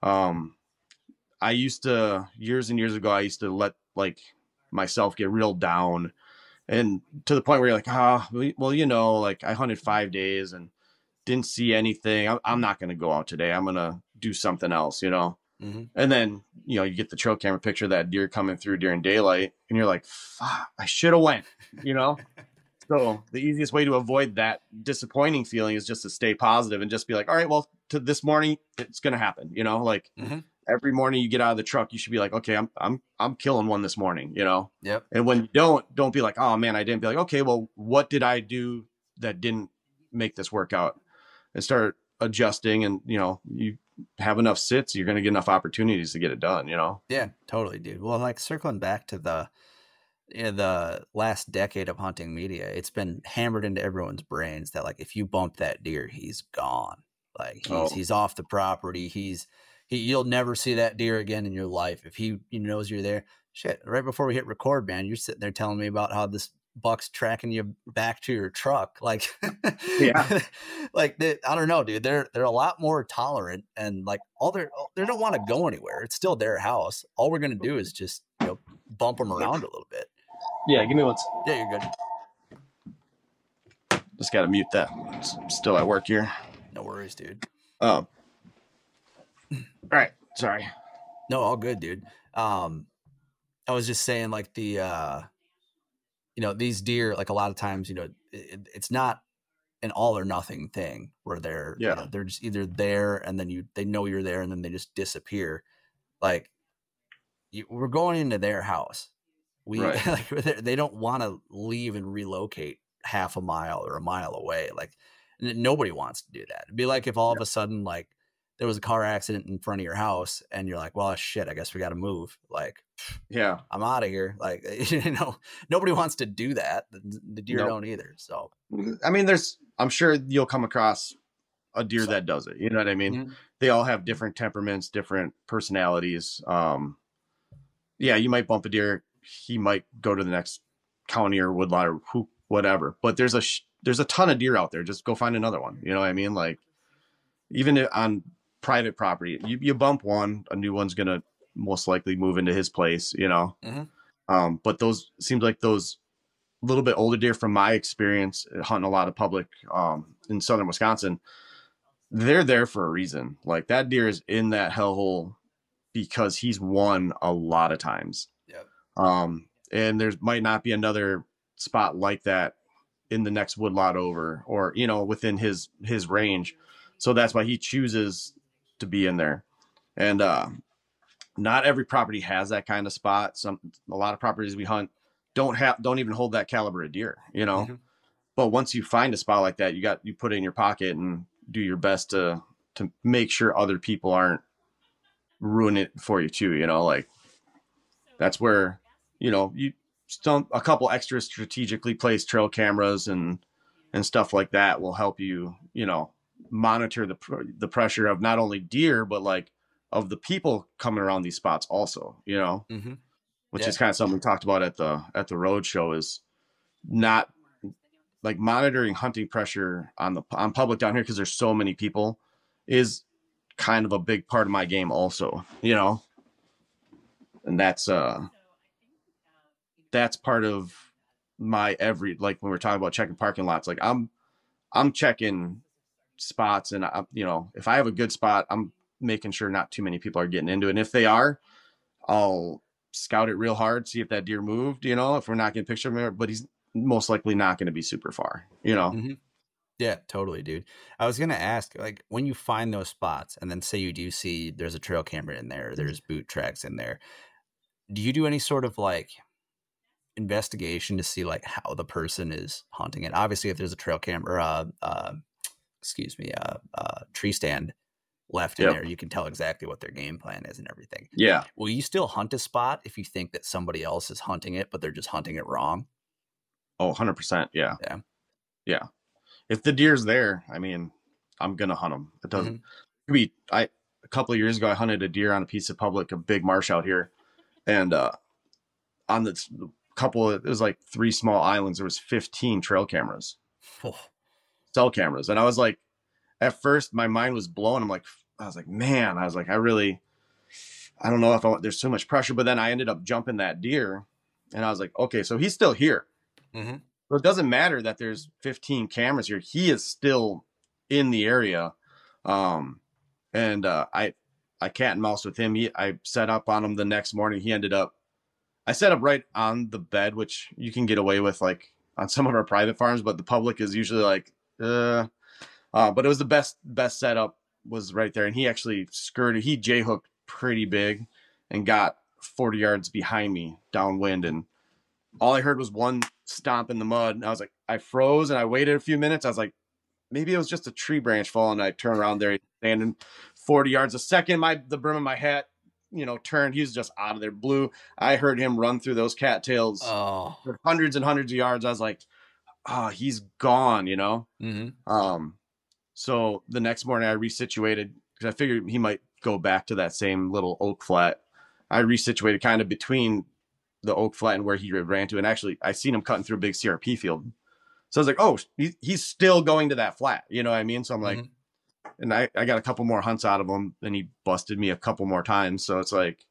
S7: I used to, years and years ago, I used to let like myself get real down, and to the point where you're like, well, you know, like I hunted 5 days and didn't see anything. I'm not going to go out today. I'm going to do something else, you know? And then, you know, you get the trail camera picture of that deer coming through during daylight and you're like, fuck, I should have went, you know? So the easiest way to avoid that disappointing feeling is just to stay positive and just be like, all right, well, to this morning, it's going to happen. You know, like every morning you get out of the truck, you should be like, okay, I'm killing one this morning, you know?
S8: Yep.
S7: And when you don't be like, oh man, I didn't. Be like, okay, well, what did I do that didn't make this work out? And start adjusting, and, you know, you have enough sits, you're going to get enough opportunities to get it done, you know?
S8: Yeah, totally, dude. Well, like circling back to the last decade of hunting media, it's been hammered into everyone's brains that like, if you bump that deer, he's gone. Like he's off the property. You'll never see that deer again in your life. If he knows you're there. Shit, right before we hit record, man, you're sitting there telling me about how this buck's tracking you back to your truck. Like,
S7: yeah,
S8: like I don't know, dude. They're a lot more tolerant, and like they don't want to go anywhere. It's still their house. All we're gonna do is just, you know, bump them around a little bit.
S7: Yeah, give me one.
S8: Yeah, you're good.
S7: Just gotta mute that. Still at work here.
S8: No worries, dude.
S7: All right, sorry.
S8: No, all good, dude. I was just saying, like, the you know, these deer, like a lot of times, you know, it's not an all or nothing thing where they're, you know, they're just either there and then they know you're there and then they just disappear. Like we're going into their house.
S7: Right.
S8: Like they don't want to leave and relocate half a mile or a mile away. Like nobody wants to do that. It'd be like if all of a sudden, like there was a car accident in front of your house and you're like, well, shit, I guess we got to move. Like,
S7: yeah,
S8: I'm out of here. Like, you know, nobody wants to do that. The deer don't either. So,
S7: I mean, I'm sure you'll come across a deer that does it. You know what I mean? They all have different temperaments, different personalities. Yeah, you might bump a deer. He might go to the next county or woodlot or whatever, but there's a ton of deer out there. Just go find another one. You know what I mean? Like even on private property, you bump one, a new one's going to most likely move into his place, you know? But seems like those little bit older deer, from my experience hunting a lot of public, in southern Wisconsin, they're there for a reason. Like that deer is in that hellhole because he's won a lot of times.
S8: Yep.
S7: And there might not be another spot like that in the next woodlot over, or, you know, within his range. So that's why he chooses to be in there. And, not every property has that kind of spot. A lot of properties we hunt don't even hold that caliber of deer, you know? But once you find a spot like that, you put it in your pocket and do your best to make sure other people aren't ruining it for you too. You know, like that's where, you know, a couple extra strategically placed trail cameras and stuff like that will help you, you know, monitor the pressure of not only deer, but like of the people coming around these spots also, you know, which is kind of something we talked about at the road show, is not like monitoring hunting pressure on public down here, because there's so many people, is kind of a big part of my game also, you know. And that's part of my like when we're talking about checking parking lots, like I'm checking spots, and you know, if I have a good spot, I'm making sure not too many people are getting into it. And if they are, I'll scout it real hard, see if that deer moved, you know, if we're not getting a picture of him, but he's most likely not going to be super far, you know?
S8: Yeah, totally, dude. I was going to ask, like, when you find those spots and then say you do see there's a trail camera in there, there's boot tracks in there, do you do any sort of like investigation to see like how the person is hunting it? Obviously, if there's a trail camera, tree stand left in there, you can tell exactly what their game plan is and everything.
S7: Yeah.
S8: Will you still hunt a spot if you think that somebody else is hunting it, but they're just hunting it wrong?
S7: Oh, 100%. Yeah.
S8: Yeah.
S7: Yeah. If the deer's there, I mean, I'm going to hunt them. It doesn't a couple of years ago, I hunted a deer on a piece of public, a big marsh out here. And, on the it was like 3 small islands. There was 15 trail cameras,
S8: Oh,
S7: cell cameras. And I was like, at first my mind was blown. I was like, man, I don't know if there's so much pressure, but then I ended up jumping that deer and I was like, okay, so he's still here.
S8: mm-hmm.
S7: So it doesn't matter that there's 15 cameras here. He is still in the area. I cat and mouse with him. I set up on him the next morning. I set up right on the bed, which you can get away with like on some of our private farms, but the public is usually like, but it was the best setup was right there. And he actually he J-hooked pretty big and got 40 yards behind me downwind. And all I heard was one stomp in the mud. And I was like, I froze and I waited a few minutes. I was like, maybe it was just a tree branch falling. I turned around there, standing 40 yards a second. The brim of my hat, turned. He was just out of there. Blue. I heard him run through those cattails for hundreds and hundreds of yards. I was like, oh, he's gone,
S8: Mm-hmm.
S7: So the next morning I resituated because I figured he might go back to that same little oak flat. I resituated kind of between the oak flat and where he ran to. And actually I seen him cutting through a big CRP field. So I was like, oh, he's still going to that flat. You know what I mean? So I'm like, and I got a couple more hunts out of him and he busted me a couple more times. So it's like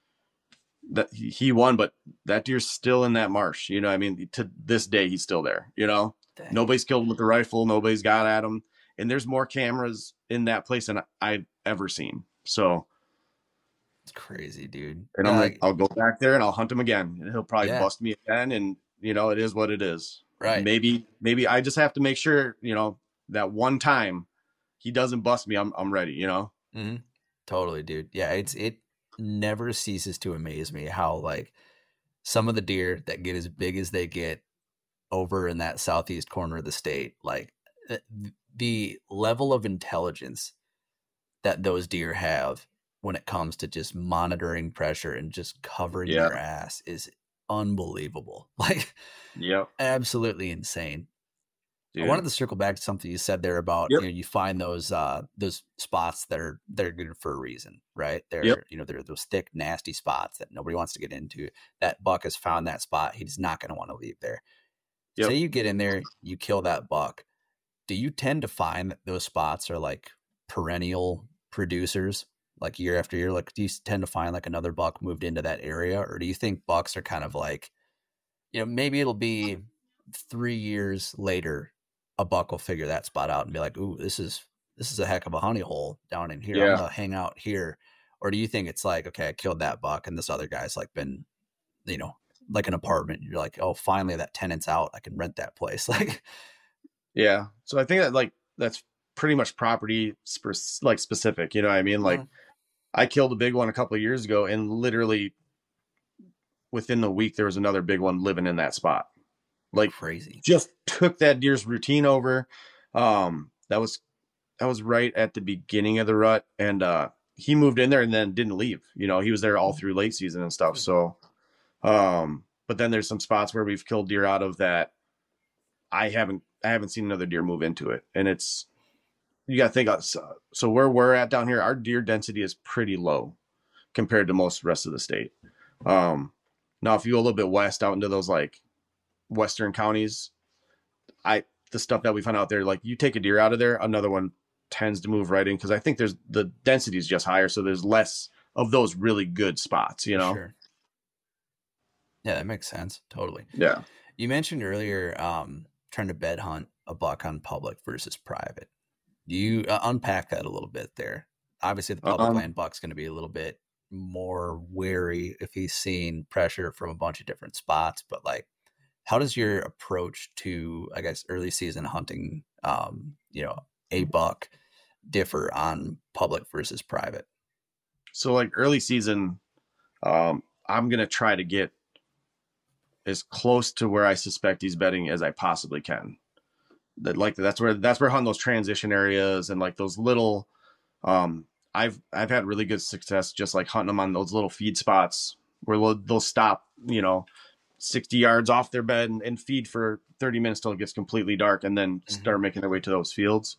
S7: that he won, but that deer's still in that marsh. You know what I mean? To this day, he's still there, Dang. Nobody's killed him with the rifle. Nobody's got at him. And there's more cameras in that place than I've ever seen. So
S8: it's crazy, dude.
S7: And I'm like, I'll go back there and I'll hunt him again. And he'll probably bust me again. And, it is what it is.
S8: Right.
S7: Maybe I just have to make sure, that one time he doesn't bust me, I'm ready,
S8: Mm-hmm. Totally, dude. Yeah, it never ceases to amaze me how like some of the deer that get as big as they get over in that southeast corner of the state, like the level of intelligence that those deer have when it comes to just monitoring pressure and just covering their ass is unbelievable. Like, absolutely insane. Dude. I wanted to circle back to something you said there about you find those spots that they're good for a reason, right? They're they're those thick, nasty spots that nobody wants to get into. That buck has found that spot. He's not going to want to leave there. Say you get in there, you kill that buck. Do you tend to find that those spots are like perennial producers, like year after year? Like, do you tend to find like another buck moved into that area, or do you think bucks are kind of like, maybe it'll be 3 years later, a buck will figure that spot out and be like, ooh, this is a heck of a honey hole down in here. I'm gonna hang out here. Or do you think it's like, okay, I killed that buck and this other guy's like been, like an apartment. You're like, oh, finally that tenant's out. I can rent that place. Like,
S7: yeah. So I think that that's pretty much property specific. You know what I mean? Like, I killed a big one a couple of years ago, and literally within the week there was another big one living in that spot. Like, crazy. Just took that deer's routine over. That was right at the beginning of the rut, and he moved in there and then didn't leave. He was there all through late season and stuff. So, but then there's some spots where we've killed deer out of that. I haven't seen another deer move into it, and you got to think of, so where we're at down here, our deer density is pretty low compared to most rest of the state. Now if you go a little bit west out into those like western counties, the stuff that we find out there, like you take a deer out of there, another one tends to move right in, because I think the density is just higher, so there's less of those really good spots, Sure.
S8: Yeah, that makes sense. Totally.
S7: Yeah.
S8: You mentioned earlier trying to bed hunt a buck on public versus private. Do you unpack that a little bit there? Obviously, the public land buck's going to be a little bit more wary if he's seeing pressure from a bunch of different spots. But like, how does your approach to, I guess, early season hunting, a buck differ on public versus private?
S7: So like early season, I'm going to try to get as close to where I suspect he's bedding as I possibly can. That's where hunting those transition areas and like those little, I've had really good success just like hunting them on those little feed spots where they'll stop, 60 yards off their bed and feed for 30 minutes till it gets completely dark, and then start making their way to those fields.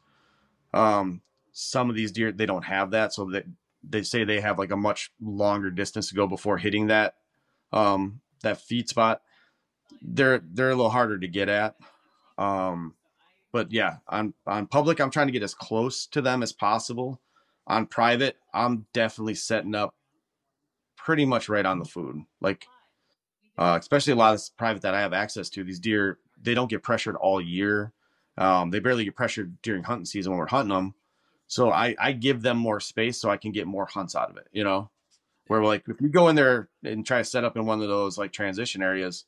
S7: Some of these deer, they don't have that. So they say they have like a much longer distance to go before hitting that feed spot. they're a little harder to get at. But yeah, on public, I'm trying to get as close to them as possible. On private, I'm definitely setting up pretty much right on the food. Like, especially a lot of private that I have access to, these deer, they don't get pressured all year. They barely get pressured during hunting season when we're hunting them. So I give them more space so I can get more hunts out of it, you know, where like, if we go in there and try to set up in one of those like transition areas,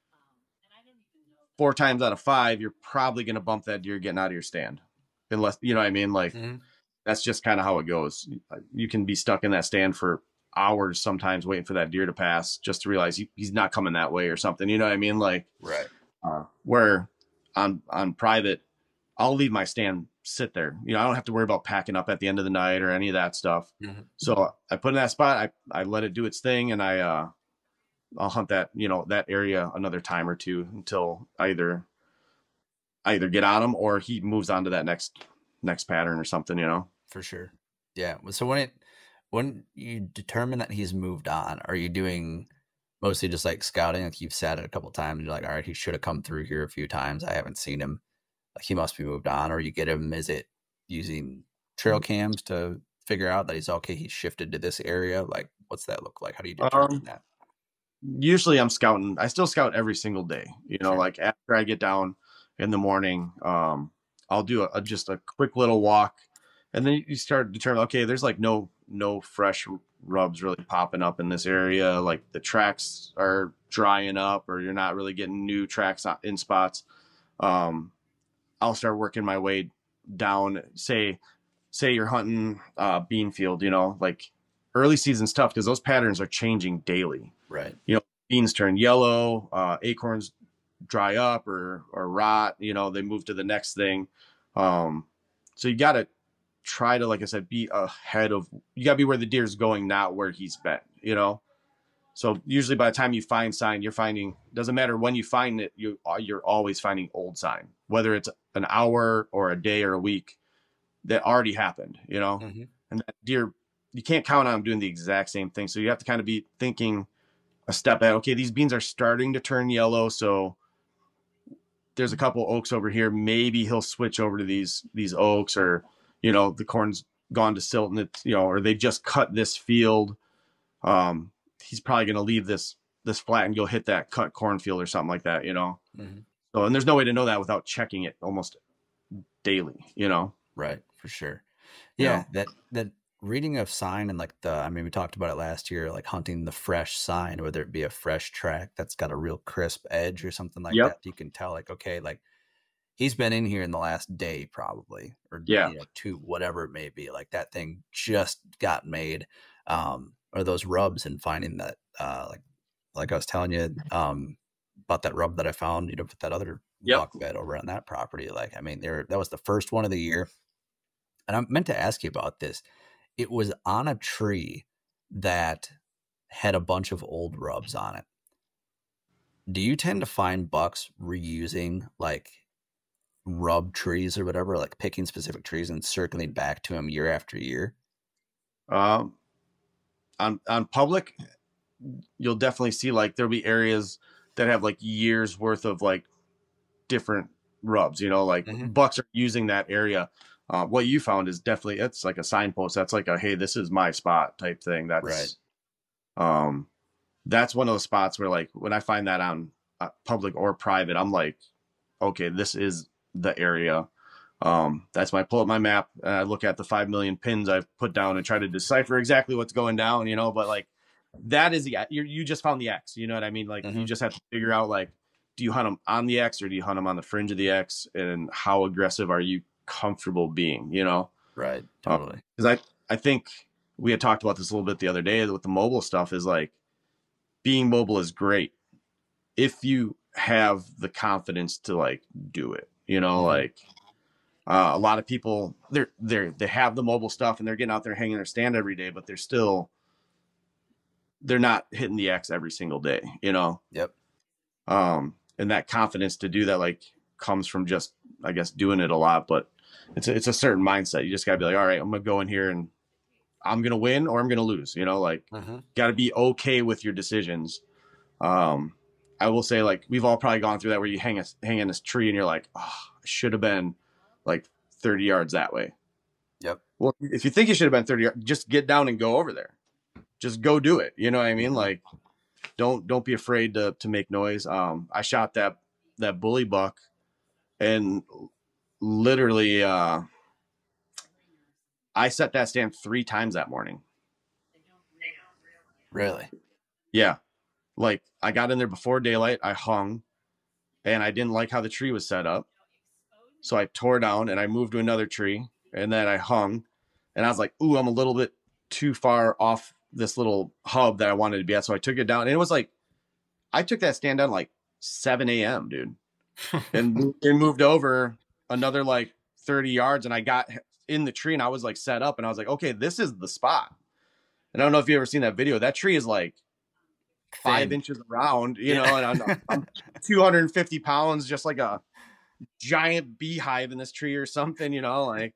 S7: 4 times out of 5, you're probably going to bump that deer getting out of your stand. Unless, you know what I mean? Like, that's just kind of how it goes. You can be stuck in that stand for hours sometimes waiting for that deer to pass just to realize he's not coming that way or something. You know what I mean? Like,
S6: right.
S7: Where on private, I'll leave my stand sit there. You know, I don't have to worry about packing up at the end of the night or any of that stuff. So I put in that spot, I let it do its thing, and I'll hunt that, you know, that area another time or two until I either get on him or he moves on to that next pattern or something, you know.
S8: For sure. Yeah. So when you determine that he's moved on, are you doing mostly just like scouting? Like you've sat it a couple of times and you're like, all right, he should have come through here a few times. I haven't seen him. Like he must be moved on. Or you get him, is it using trail cams to figure out that he's okay, he's shifted to this area? Like, what's that look like? How do you determine that?
S7: Usually I'm scouting. I still scout every single day, you know, like after I get down in the morning, I'll do just a quick little walk, and then you start determining, okay, there's like no fresh rubs really popping up in this area. Like the tracks are drying up, or you're not really getting new tracks in spots. I'll start working my way down. Say you're hunting beanfield, you know, like early season's tough because those patterns are changing daily.
S8: Right.
S7: You know, beans turn yellow, acorns dry up or rot, you know, they move to the next thing. So you got to try to, like I said, be ahead of, you got to be where the deer's going, not where he's been, you know? So usually by the time you find sign, you're finding, doesn't matter when you find it, you're always finding old sign, whether it's an hour or a day or a week that already happened, you know? And that deer, you can't count on them doing the exact same thing. So you have to kind of be thinking a step ahead. Okay, these beans are starting to turn yellow, so there's a couple oaks over here. Maybe he'll switch over to these oaks, or, you know, the corn's gone to silt and it's, you know, or they just cut this field. He's probably going to leave this flat and go hit that cut cornfield or something like that, you know? So, and there's no way to know that without checking it almost daily, you know?
S8: Right. For sure. Yeah. You know? That reading of sign and like we talked about it last year, like hunting the fresh sign, whether it be a fresh track that's got a real crisp edge or something like that. You can tell, like, okay, like he's been in here in the last day probably, or you know, 2, whatever it may be. Like that thing just got made, or those rubs, and finding that, like I was telling you, about that rub that I found, you know, with that other buck bed over on that property. Like, I mean, that was the first one of the year. And I meant to ask you about this. It was on a tree that had a bunch of old rubs on it. Do you tend to find bucks reusing like rub trees or whatever, like picking specific trees and circling back to them year after year?
S7: On public, you'll definitely see like there'll be areas that have like years worth of like different rubs, you know, like bucks are using that area. What you found is definitely, it's like a signpost. That's like a, hey, this is my spot type thing. That's right. That's one of those spots where, like, when I find that on public or private, I'm like, okay, this is the area. That's when I pull up my map and I look at the 5 million pins I've put down and try to decipher exactly what's going down, you know, but like that is you just found the X, you know what I mean? Like you just have to figure out, like, do you hunt them on the X or do you hunt them on the fringe of the X, and how aggressive are you comfortable being, you know?
S8: Right. Totally.
S7: Because I think we had talked about this a little bit the other day with the mobile stuff, is like, being mobile is great if you have the confidence to like do it, you know, like a lot of people they have the mobile stuff and they're getting out there hanging their stand every day, but they're not hitting the X every single day, you know?
S8: Yep.
S7: And that confidence to do that, like, comes from just, I guess, doing it a lot, but it's a certain mindset. You just gotta be like, all right, I'm gonna go in here and I'm gonna win or I'm gonna lose, you know, like, gotta be okay with your decisions. I will say, like, we've all probably gone through that where you hang in this tree and you're like, oh, I should have been like 30 yards that way.
S8: Yep.
S7: Well, if you think you should have been 30 yards, just get down and go over there. Just go do it. You know what I mean? Like, don't be afraid to make noise. I shot that bully buck, and literally, I set that stand 3 times that morning.
S8: Really?
S7: Yeah. Like, I got in there before daylight, I hung, and I didn't like how the tree was set up. So I tore down and I moved to another tree, and then I hung, and I was like, ooh, I'm a little bit too far off this little hub that I wanted to be at. So I took it down, and it was like, I took that stand down like 7 a.m., dude, and moved over another like 30 yards. And I got in the tree and I was like set up, and I was like, okay, this is the spot. And I don't know if you've ever seen that video. That tree is like 5 inches around, you know, and I'm 250 pounds, just like a giant beehive in this tree or something, you know, like,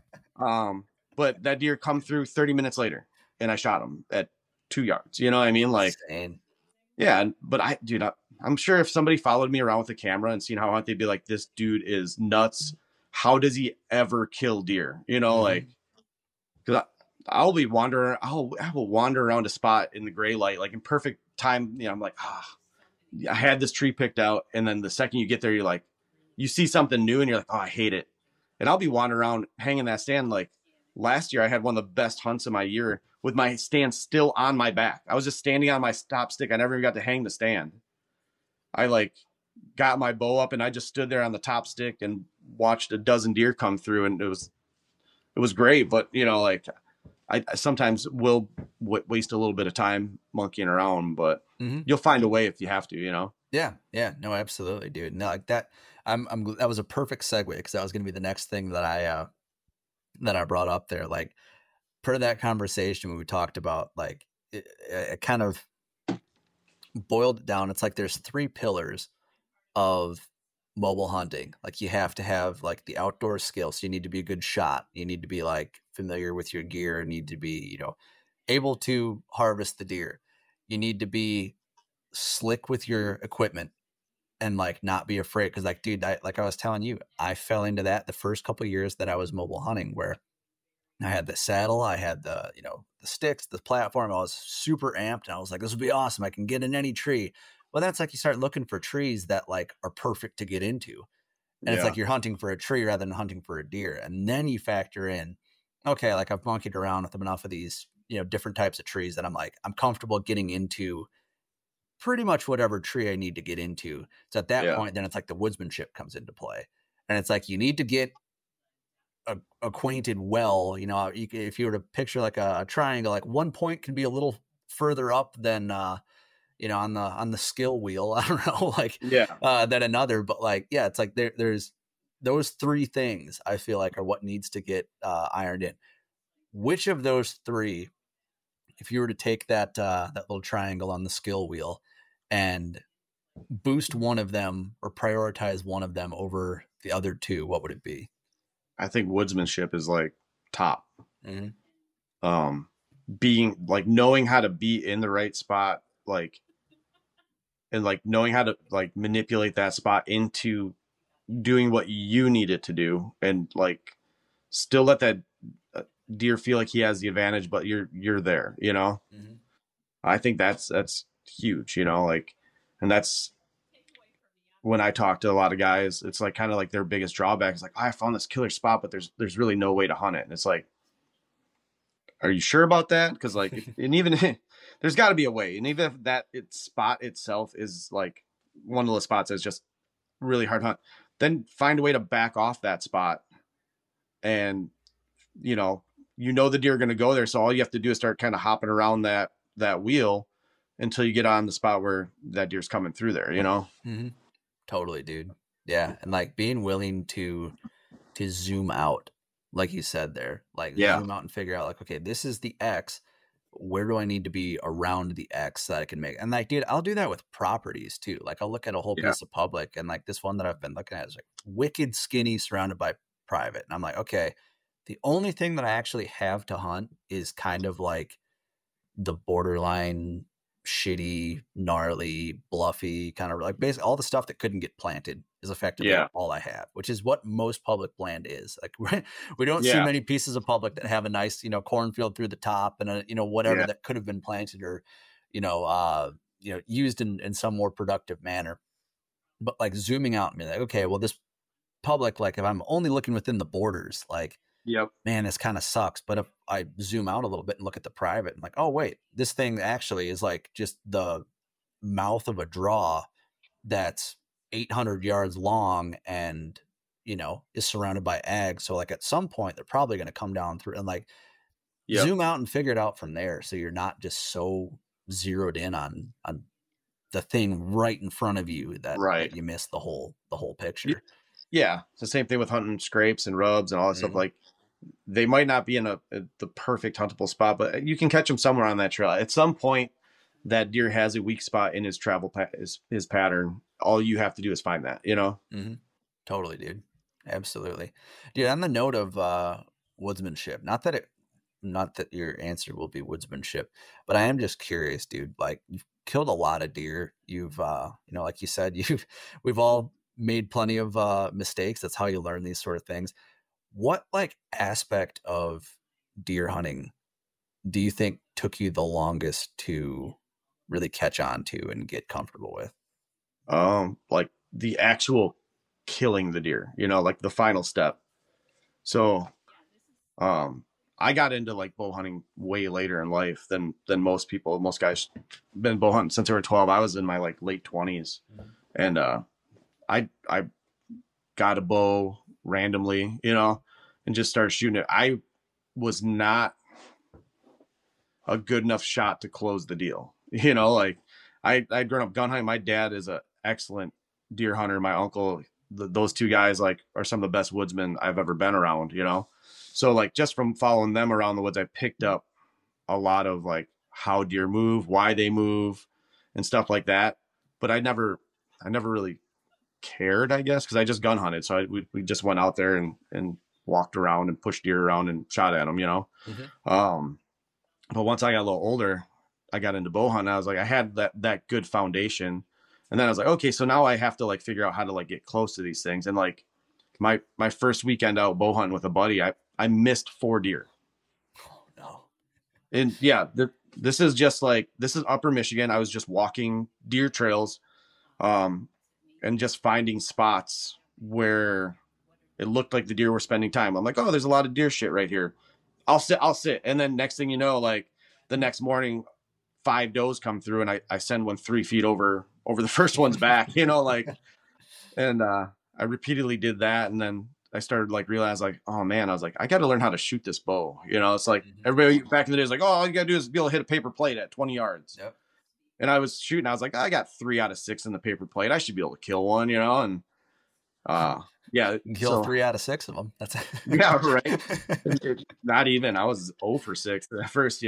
S7: but that deer come through 30 minutes later and I shot him at 2 yards, you know what I mean? Like,
S8: insane.
S7: Yeah. But I'm sure if somebody followed me around with a camera and seen how I hunt, they'd be like, this dude is nuts. How does he ever kill deer? You know, like, cause I will wander around a spot in the gray light, like in perfect time. You know, I'm like, I had this tree picked out. And then the second you get there, you're like, you see something new and you're like, oh, I hate it. And I'll be wandering around hanging that stand. Like last year, I had one of the best hunts of my year with my stand still on my back. I was just standing on my stop stick. I never even got to hang the stand. I like got my bow up and I just stood there on the top stick and watched a dozen deer come through. And it was great. But, you know, like I sometimes will waste a little bit of time monkeying around, but you'll find a way if you have to, you know?
S8: Yeah. Yeah. No, absolutely, dude. No, like that. That was a perfect segue because that was going to be the next thing that I brought up there. Like per that conversation when we talked about, like it kind of boiled it down. It's like there's 3 pillars of mobile hunting. Like you have to have like the outdoor skills. So you need to be a good shot. You need to be like familiar with your gear. You need to be, you know, able to harvest the deer. You need to be slick with your equipment and like not be afraid. Cause like, dude, like I was telling you, I fell into that the first couple of years that I was mobile hunting, where I had the saddle, I had the, you know, the sticks, the platform. I was super amped and I was like, this would be awesome. I can get in any tree. Well, that's like you start looking for trees that like are perfect to get into. And it's like you're hunting for a tree rather than hunting for a deer. And then you factor in, okay, like I've monkeyed around with enough of these, you know, different types of trees that I'm like, I'm comfortable getting into pretty much whatever tree I need to get into. So at that point, then it's like the woodsmanship comes into play. And it's like, you need to get acquainted well, you know, if you were to picture like a triangle, like one point can be a little further up than, you know, on the skill wheel. I don't know, like, than another, but like, yeah, it's like there's those 3 things I feel like are what needs to get ironed in. Which of those 3, if you were to take that little triangle on the skill wheel and boost one of them or prioritize one of them over the other 2, what would it be?
S7: I think woodsmanship is like top. Being like knowing how to be in the right spot, like, and like knowing how to like manipulate that spot into doing what you need it to do, and like still let that deer feel like he has the advantage, but you're there, you know. I think that's huge, you know, like, and that's when I talk to a lot of guys, it's like kind of like their biggest drawback is like, I found this killer spot, but there's really no way to hunt it. And it's like, are you sure about that? Because like, and even there's got to be a way. And even if that spot itself is like one of the spots that's just really hard to hunt, then find a way to back off that spot. And you know the deer are going to go there. So all you have to do is start kind of hopping around that wheel until you get on the spot where that deer's coming through there, you know?
S8: Totally, dude. Yeah. And like being willing to zoom out, like you said there, like zoom out and figure out like, okay, this is the X. Where do I need to be around the X that I can make? And like, dude, I'll do that with properties too. Like I'll look at a whole piece of public, and like this one that I've been looking at is like wicked skinny surrounded by private. And I'm like, okay, the only thing that I actually have to hunt is kind of like the borderline shitty, gnarly, bluffy, kind of like basically all the stuff that couldn't get planted is effectively all I have, which is what most public land is. Like we don't see many pieces of public that have a nice, cornfield through the top and whatever that could have been planted or, used in some more productive manner. But like zooming out and be like, okay, well, this public, like if I'm only looking within the borders, like, man, this kind of sucks. But if I zoom out a little bit and look at the private, I'm like, oh wait, this thing actually is like just the mouth of a draw that's 800 yards long and, is surrounded by ag. So like at some point they're probably going to come down through and like zoom out and figure it out from there. So you're not just so zeroed in on the thing right in front of you that you miss the whole picture.
S7: Yeah. It's the same thing with hunting scrapes and rubs and all that stuff. Like they might not be in the perfect huntable spot, but you can catch them somewhere on that trail. At some point that deer has a weak spot in his travel his pattern. All you have to do is find that,
S8: Totally, dude. Absolutely. Dude, on the note of woodsmanship, not that your answer will be woodsmanship, but I am just curious, dude, like you've killed a lot of deer. You've, like you said, we've all made plenty of mistakes. That's how you learn these sort of things. What like aspect of deer hunting do you think took you the longest to really catch on to and get comfortable with?
S7: Like the actual killing the deer, like the final step. So, I got into like bow hunting way later in life than most people. Most guys been bow hunting since they were 12. I was in my like late 20s, and I got a bow randomly, and just started shooting it. I was not a good enough shot to close the deal. Like I'd grown up gun hunting. My dad is an excellent deer hunter. My uncle, those two guys like are some of the best woodsmen I've ever been around, So like just from following them around the woods, I picked up a lot of like how deer move, why they move and stuff like that. But I never really cared, I guess, because I just gun hunted. So we just went out there and walked around and pushed deer around and shot at them, But once I got a little older, I got into bow hunting. I was like, I had that good foundation. And then I was like, okay, so now I have to like figure out how to like get close to these things. And like my first weekend out bow hunting with a buddy, I missed 4 deer.
S8: Oh no.
S7: And yeah, this is upper Michigan. I was just walking deer trails, and just finding spots where it looked like the deer were spending time. I'm like, oh, there's a lot of deer shit right here. I'll sit. And then next thing you know, like the next morning, 5 does come through and I send one 3 feet over the first one's back, and I repeatedly did that. And then I started like realize like, oh man, I was like, I got to learn how to shoot this bow. It's like everybody back in the day is like, oh, all you got to do is be able to hit a paper plate at 20 yards.
S8: Yep.
S7: And I was shooting. I was like, I got 3 out of 6 in the paper plate. I should be able to kill one, and yeah,
S8: kill 3 out of 6 of them. That's
S7: yeah, right. Not even. I was 0 for 6 at first,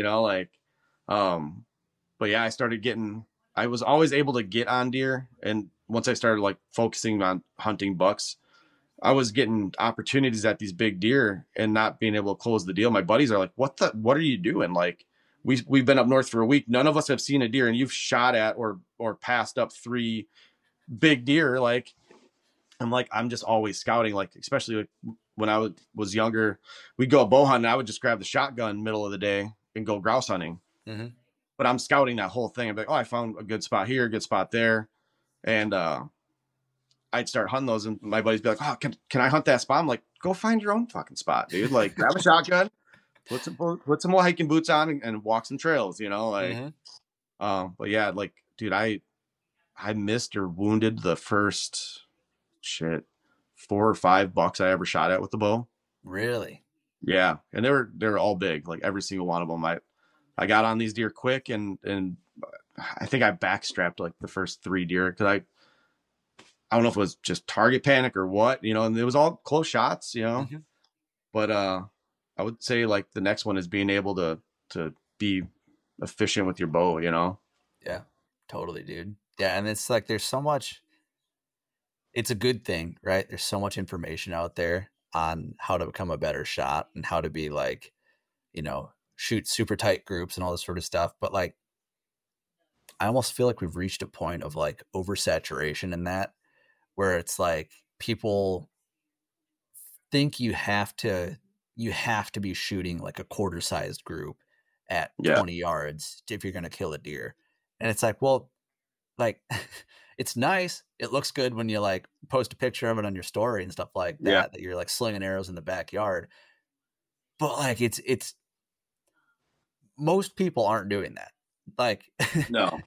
S7: but yeah, I was always able to get on deer. And once I started like focusing on hunting bucks, I was getting opportunities at these big deer and not being able to close the deal. My buddies are like, what are you doing? Like we've been up north for a week. None of us have seen a deer and you've shot at or passed up 3 big deer. Like, I'm like, I'm just always scouting. Like, especially like when I was younger, we'd go bow hunting. I would just grab the shotgun middle of the day and go grouse hunting. Mm-hmm. But I'm scouting that whole thing. I'm like, oh, I found a good spot here, a good spot there. And, I'd start hunting those and my buddies be like, oh, can I hunt that spot? I'm like, go find your own fucking spot, dude. Like grab a shotgun, put some more hiking boots on and walk some trails, like, but yeah, like, dude, I missed or wounded the first 4 or 5 bucks I ever shot at with the bow.
S8: Really?
S7: Yeah. And they were all big, like every single one of them. I got on these deer quick and I think I backstrapped like the first 3 deer because I don't know if it was just target panic or what, and it was all close shots, but I would say like the next one is being able to be efficient with your bow,
S8: Yeah, totally, dude. Yeah. And it's like, there's so much, it's a good thing, right? There's so much information out there on how to become a better shot and how to be like, shoot super tight groups and all this sort of stuff. But like, I almost feel like we've reached a point of like oversaturation in that, where it's like people think you have to be shooting like a quarter sized group at 20 yards if you're going to kill a deer. And it's like, well, like it's nice. It looks good when you like post a picture of it on your story and stuff like that, that you're like slinging arrows in the backyard. But like, it's most people aren't doing that. Like,
S7: no,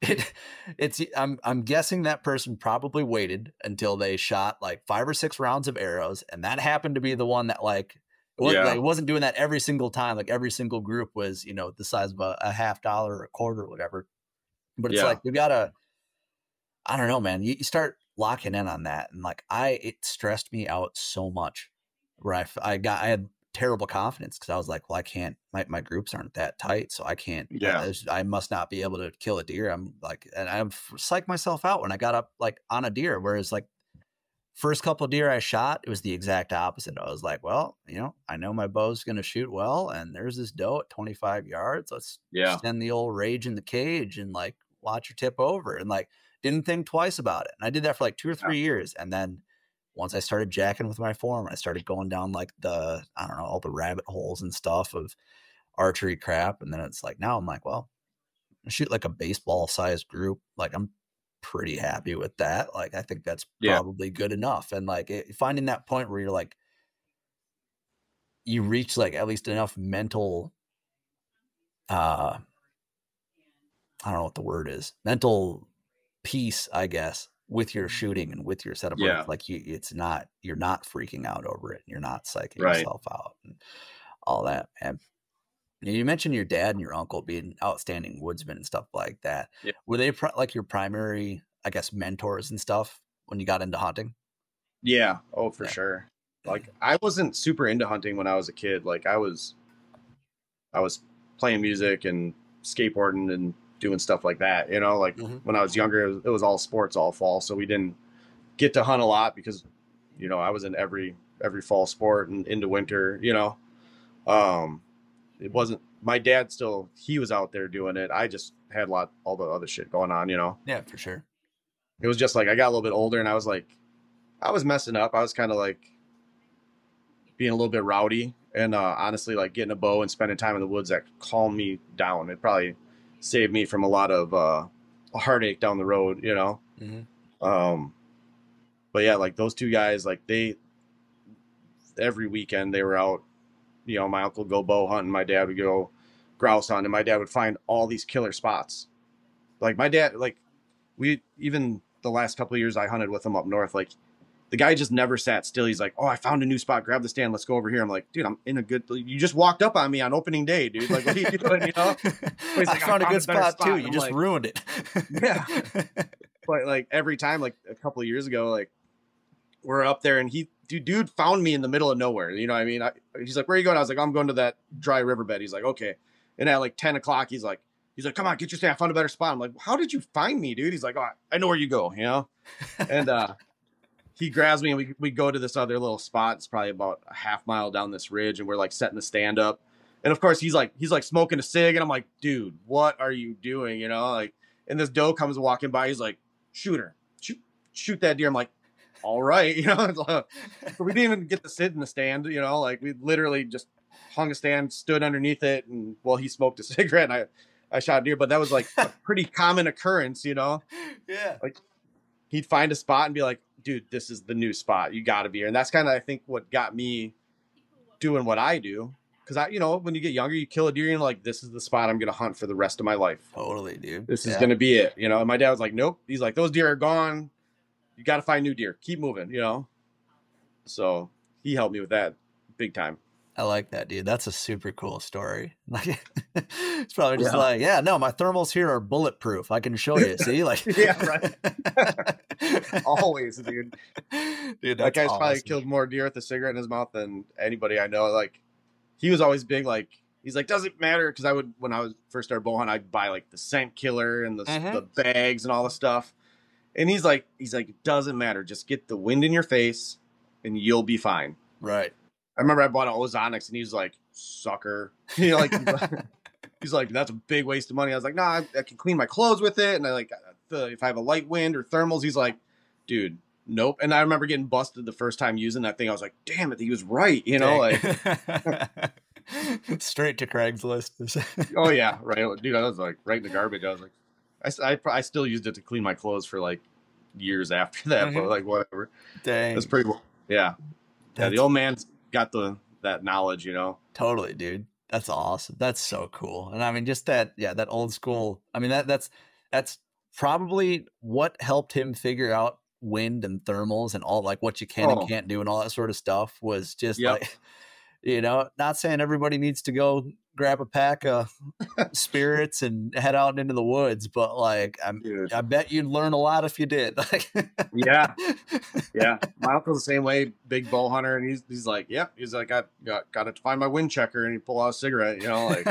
S8: I'm guessing that person probably waited until they shot like 5 or 6 rounds of arrows. And that happened to be the one that like, it wasn't doing that every single time. Like every single group was, you know, the size of a $50 or a quarter or whatever. But it's like, you gotta, I don't know, man, you start locking in on that. And like, it stressed me out so much where I had terrible confidence because I was like, well, I can't, my groups aren't that tight. So I can't, I must not be able to kill a deer. I'm like, and I psyched myself out when I got up like on a deer. Whereas like first couple of deer I shot, it was the exact opposite. I was like, well, you know, I know my bow's going to shoot well. And there's this doe at 25 yards. Let's send the old rage in the cage and like watch her tip over. And like, didn't think twice about it. And I did that for like 2 or 3 years. And then once I started jacking with my form, I started going down like all the rabbit holes and stuff of archery crap. And then it's like, now I'm like, well, I shoot like a baseball sized group. Like I'm pretty happy with that. Like, I think that's probably good enough. And like finding that point where you're like, you reach like at least enough mental, I don't know what the word is, mental peace, I guess, with your shooting and with your setup. Like you're not freaking out over it. You're not psyching yourself out and all that, man. You mentioned your dad and your uncle being outstanding woodsmen and stuff like that. Yeah. Were they like your primary, I guess, mentors and stuff when you got into hunting?
S7: Yeah. Oh, for sure. Like I wasn't super into hunting when I was a kid. Like I was playing music and skateboarding and doing stuff like that, you know, like when I was younger, it was all sports all fall. So we didn't get to hunt a lot because, you know, I was in every fall sport and into winter, you know. It wasn't my dad he was out there doing it. I just had all the other shit going on, you know?
S8: Yeah, for sure.
S7: It was just like, I got a little bit older and I was like, I was messing up. I was kind of like being a little bit rowdy and, honestly, like getting a bow and spending time in the woods that calmed me down. It probably saved me from a lot of, heartache down the road, you know? But yeah, like those two guys, like every weekend they were out. You know, my uncle would go bow hunting, my dad would go grouse hunting, and my dad would find all these killer spots. Like my dad, like even the last couple of years I hunted with him up north, like the guy just never sat still. He's like, oh, I found a new spot. Grab the stand. Let's go over here. I'm like, dude, I'm in a good, you just walked up on me on opening day, dude. Like, what are you doing? You know?
S8: He's like, I found a good spot too. You just ruined it.
S7: Yeah. But like every time, like a couple of years ago, like we're up there and dude found me in the middle of nowhere. You know what I mean? He's like, where are you going? I was like, I'm going to that dry riverbed. He's like, okay. And at like 10 o'clock, he's like, come on, get your stand. I found a better spot. I'm like, how did you find me, dude? He's like, oh, I know where you go, you know? And he grabs me and we go to this other little spot. It's probably about a half mile down this ridge. And we're like setting the stand up. And of course he's like smoking a cig. And I'm like, dude, what are you doing? You know, like, and this doe comes walking by. He's like, shoot her, shoot that deer. I'm like, all right. You know, so we didn't even get to sit in the stand, you know, like we literally just hung a stand, stood underneath it. And he smoked a cigarette and I shot a deer, but that was like a pretty common occurrence, you know?
S8: Yeah.
S7: Like he'd find a spot and be like, dude, this is the new spot. You got to be here. And that's kind of, I think, what got me doing what I do. Cause you know, when you get younger, you kill a deer and you're like, this is the spot I'm going to hunt for the rest of my life.
S8: Totally, dude.
S7: This is going to be it. You know, and my dad was like, nope. He's like, those deer are gone. You got to find new deer. Keep moving, you know? So he helped me with that big time.
S8: I like that, dude. That's a super cool story. Like, it's probably just like, yeah, no, my thermals here are bulletproof. I can show you. See, like,
S7: yeah, right. Always, dude.
S8: Dude,
S7: that guy's awesome. Probably killed more deer with a cigarette in his mouth than anybody I know. Like, he was always big. Like, he's like, doesn't matter, because when I was first started bow hunting, I'd buy like the scent killer and the bags and all the stuff. And he's like, it doesn't matter. Just get the wind in your face, and you'll be fine.
S8: Right.
S7: I remember I bought an Ozonics and he was like, sucker. You know, like He's like, that's a big waste of money. I was like, nah, I can clean my clothes with it. And I like, if I have a light wind or thermals, he's like, dude, nope. And I remember getting busted the first time using that thing. I was like, damn it, he was right. You know, like
S8: straight to Craigslist.
S7: Oh yeah. Right. Dude, I was like right in the garbage. I was like, I still used it to clean my clothes for like years after that, but like whatever.
S8: Dang.
S7: That's pretty cool. Yeah. Yeah. The old man's got that knowledge, you know?
S8: Totally, dude. That's awesome. That's so cool. And I mean, just that old school. I mean, that's probably what helped him figure out wind and thermals and all like what you can and can't do and all that sort of stuff was just like, you know, not saying everybody needs to go grab a pack of spirits and head out into the woods, but like, I bet you'd learn a lot if you did.
S7: Yeah. My uncle's the same way, big bow hunter. And he's like, yep. He's like, I got to find my wind checker, and he pull out a cigarette, you know, like.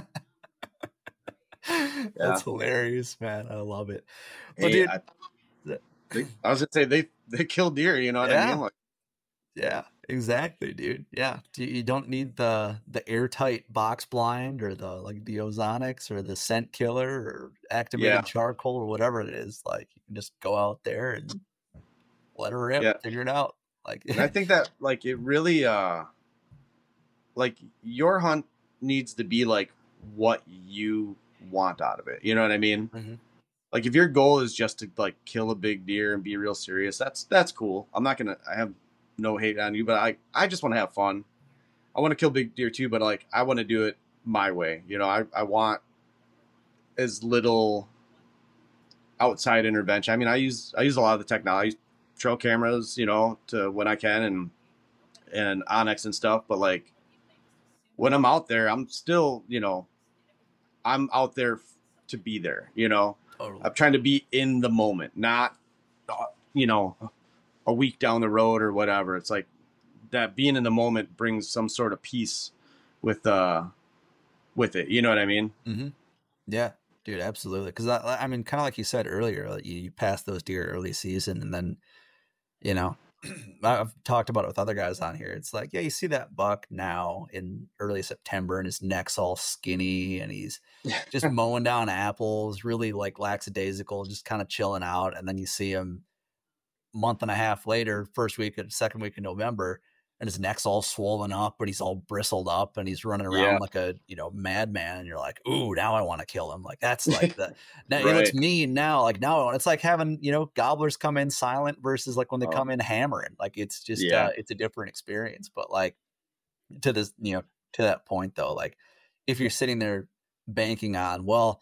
S8: That's hilarious, man. I love it. Well,
S7: hey,
S8: dude,
S7: I was gonna say they kill deer, you know what I mean? Like,
S8: yeah, exactly, dude. Yeah, you don't need the airtight box blind or the ozonics or the scent killer or activated charcoal or whatever it is. Like, you can just go out there and let her rip, figure it out. Like,
S7: and I think that like it really like your hunt needs to be like what you want out of it. You know what I mean?
S8: Mm-hmm.
S7: Like if your goal is just to like kill a big deer and be real serious, that's cool. I have no hate on you, but I just want to have fun. I want to kill big deer too, but like I want to do it my way. You know, I want as little outside intervention. I mean, I use a lot of the technology, trail cameras, you know, to when I can and Onyx and stuff, but like when I'm out there, I'm still, you know, I'm out there to be there, you know.
S8: Totally.
S7: I'm trying to be in the moment, not, you know, a week down the road or whatever. It's like that being in the moment brings some sort of peace with it. You know what I mean?
S8: Mm-hmm. Yeah, dude, absolutely. Because I mean, kind of like you said earlier, like you pass those deer early season, and then, you know, I've talked about it with other guys on here. It's like, yeah, you see that buck now in early September and his neck's all skinny and he's just mowing down apples, really like lackadaisical, just kind of chilling out. And then you see him month and a half later, second week of November, and his neck's all swollen up, but he's all bristled up and he's running around like a, you know, madman. And you're like, ooh, now I want to kill him. Like, that's like the, now, right. It's me now. Like now it's like having, you know, gobblers come in silent versus like when they come in hammering. Like it's just, it's a different experience. But like to this, you know, to that point though, like if you're sitting there banking on, well,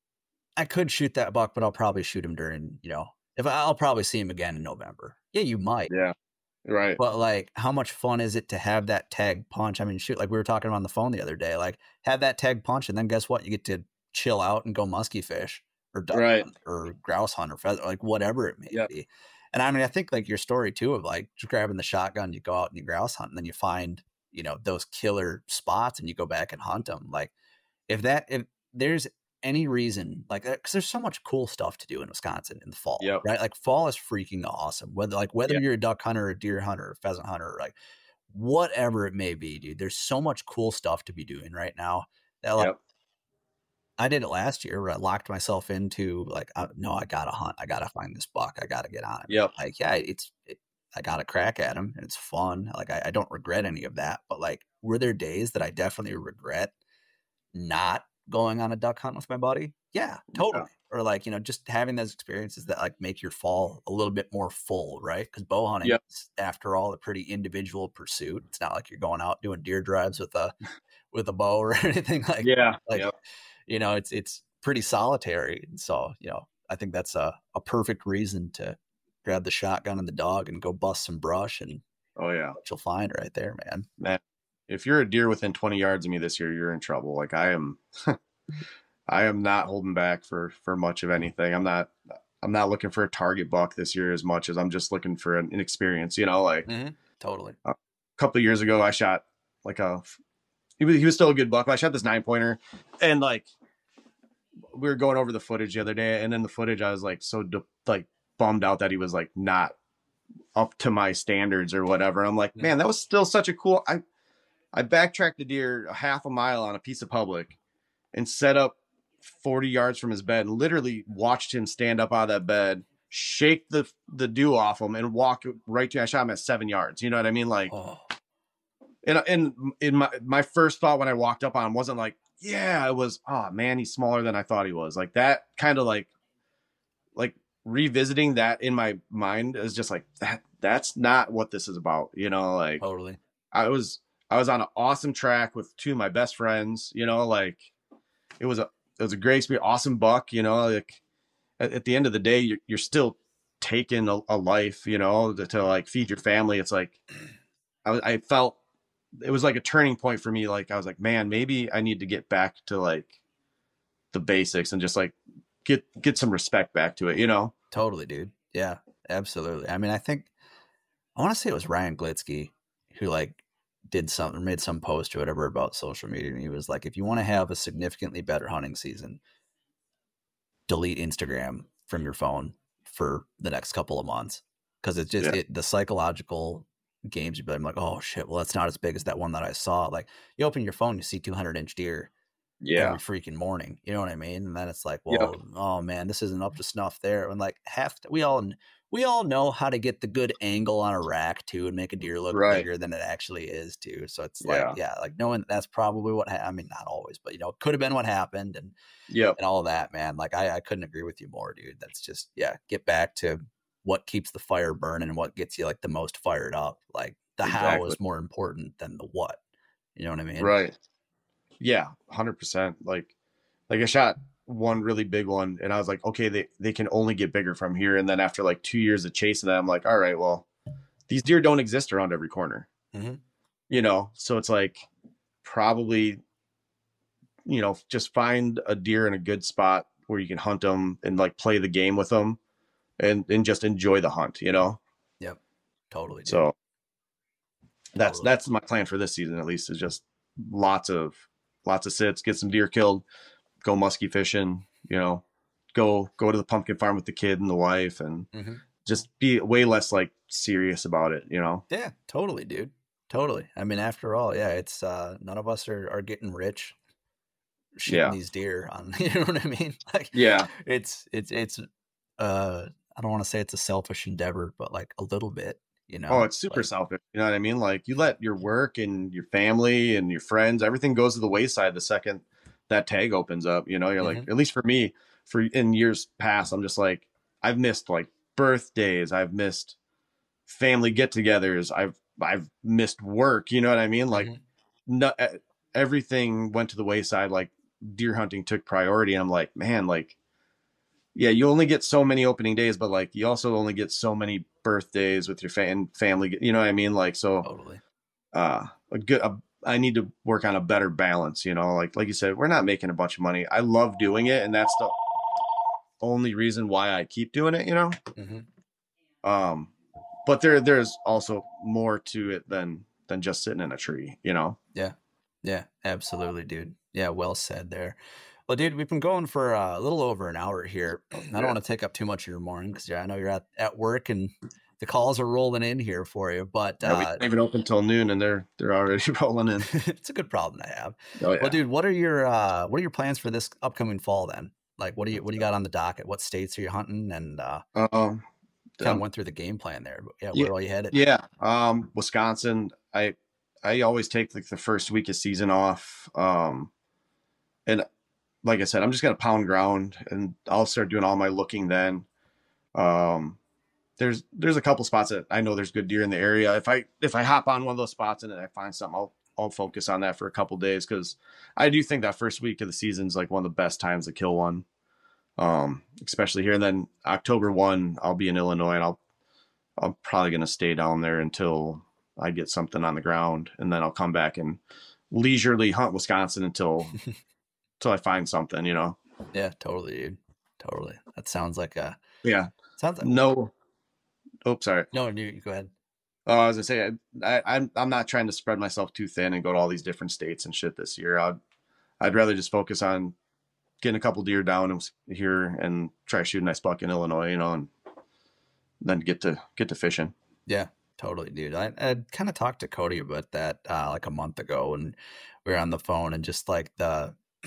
S8: I could shoot that buck, but I'll probably shoot him during, you know, if I'll probably see him again in November. Yeah, you might.
S7: Yeah. Right.
S8: But like, how much fun is it to have that tag punch? I mean, shoot, like we were talking on the phone the other day, like have that tag punch. And then guess what? You get to chill out and go musky fish or duck hunt or grouse hunt or pheasant, like whatever it may be. And I mean, I think like your story too, of like just grabbing the shotgun, you go out and you grouse hunt and then you find, you know, those killer spots and you go back and hunt them. Like if there's any reason like that, because there's so much cool stuff to do in Wisconsin in the fall, right? Like fall is freaking awesome. Whether you're a duck hunter, a deer hunter, a pheasant hunter, like whatever it may be, dude. There's so much cool stuff to be doing right now. That like, I did it last year where I locked myself into like, no, I gotta hunt. I gotta find this buck. I gotta get on it. Like, I got a crack at him and it's fun. Like I don't regret any of that. But like, were there days that I definitely regret not going on a duck hunt with my buddy? Yeah, totally. Or like, you know, just having those experiences that like make your fall a little bit more full, right? Because bow hunting is, after all, a pretty individual pursuit. It's not like you're going out doing deer drives with a bow or anything like that. You know, it's pretty solitary. And so, you know, I think that's a perfect reason to grab the shotgun and the dog and go bust some brush and what you'll find right there, man.
S7: If you're a deer within 20 yards of me this year, you're in trouble. Like I am not holding back for much of anything. I'm not looking for a target buck this year as much as I'm just looking for an experience, you know, like
S8: totally.
S7: A couple of years ago, I shot like he was still a good buck. I shot this 9-pointer and like, we were going over the footage the other day. And in the footage, I was like, bummed out that he was like not up to my standards or whatever. I'm like, man, that was still such a cool, I backtracked the deer a half a mile on a piece of public and set up 40 yards from his bed and literally watched him stand up out of that bed, shake the dew off him and walk right to, I shot him at 7 yards. You know what I mean? Like, and in my first thought when I walked up on him wasn't like, yeah, it was, oh man, he's smaller than I thought he was. Like that kind of like revisiting that in my mind is just like, that's not what this is about. You know, like
S8: totally.
S7: I was on an awesome track with two of my best friends, you know, like it was a great experience, awesome buck, you know, like at the end of the day, you're still taking a life, you know, to like feed your family. It's like, I felt it was like a turning point for me. Like I was like, man, maybe I need to get back to like the basics and just like get some respect back to it, you know?
S8: Totally, dude. Yeah, absolutely. I mean, I want to say it was Ryan Glitzky who like did something, made some post or whatever about social media. And he was like, if you want to have a significantly better hunting season, delete Instagram from your phone for the next couple of months. Cause it's just the psychological games. You'd be like, oh shit, well, that's not as big as that one that I saw. Like you open your phone, you see 200-inch deer every freaking morning. You know what I mean? And then it's like, well, oh man, this isn't up to snuff there. And like we all know how to get the good angle on a rack too and make a deer look bigger than it actually is too. So it's like, like knowing that's probably what I mean, not always, but you know, it could have been what happened and all of that, man. Like I couldn't agree with you more, dude. That's just, get back to what keeps the fire burning and what gets you like the most fired up. Like the how is more important than the what, you know what I mean?
S7: Right. Yeah. 100%. Like I shot one really big one and I was like, okay, they can only get bigger from here. And then after like 2 years of chasing that, I'm like, all right, well, these deer don't exist around every corner, you know? So it's like probably, you know, just find a deer in a good spot where you can hunt them and like play the game with them and just enjoy the hunt, you know?
S8: Yep. Totally. Dude.
S7: So that's my plan for this season, at least, is just lots of sits, get some deer killed, go muskie fishing, you know, go to the pumpkin farm with the kid and the wife and just be way less like serious about it, you know?
S8: Yeah, totally, dude. Totally. I mean, after all, it's none of us are getting rich shooting these deer on, you know what I mean? Like, it's I don't want to say it's a selfish endeavor, but like a little bit, you know?
S7: Oh, it's super selfish. You know what I mean? Like you let your work and your family and your friends, everything goes to the wayside the second that tag opens up, you know. You're like, at least for me, in years past, I'm just like, I've missed like birthdays, I've missed family get-togethers, I've missed work, you know what I mean? Like everything went to the wayside. Like deer hunting took priority, and I'm like, man, like, yeah, you only get so many opening days, but like you also only get so many birthdays with your family, you know what I mean? Like, so
S8: totally.
S7: I need to work on a better balance, you know, like you said, we're not making a bunch of money. I love doing it. And that's the only reason why I keep doing it, you know? But there's also more to it than just sitting in a tree, you know?
S8: Yeah. Yeah, absolutely, dude. Yeah. Well said there. Well, dude, we've been going for a little over an hour here. I don't want to take up too much of your morning because I know you're at work and the calls are rolling in here for you, but
S7: we didn't even open till noon and they're already rolling in.
S8: It's a good problem to have.
S7: Oh, yeah.
S8: Well, dude, what are your plans for this upcoming fall then? Like, what do you got on the docket? What states are you hunting? And kind of went through the game plan there, but where are you headed?
S7: Yeah, Wisconsin. I always take like the first week of season off, and like I said, I'm just gonna pound ground and I'll start doing all my looking then. There's a couple spots that I know there's good deer in the area. If I hop on one of those spots and I find something, I'll focus on that for a couple days, because I do think that first week of the season is like one of the best times to kill one, especially here. And then October 1, I'll be in Illinois, and I'm probably gonna stay down there until I get something on the ground, and then I'll come back and leisurely hunt Wisconsin until I find something, you know?
S8: Yeah, totally, dude. Totally. That sounds like sounds like
S7: no. Oh, sorry.
S8: No, you go ahead.
S7: Oh, I was gonna say, I'm not trying to spread myself too thin and go to all these different states and shit this year. I'd rather just focus on getting a couple deer down here and try to shoot a nice buck in Illinois, you know, and then get to fishing.
S8: Yeah, totally, dude. I kind of talked to Cody about that like a month ago, and we were on the phone, and just like the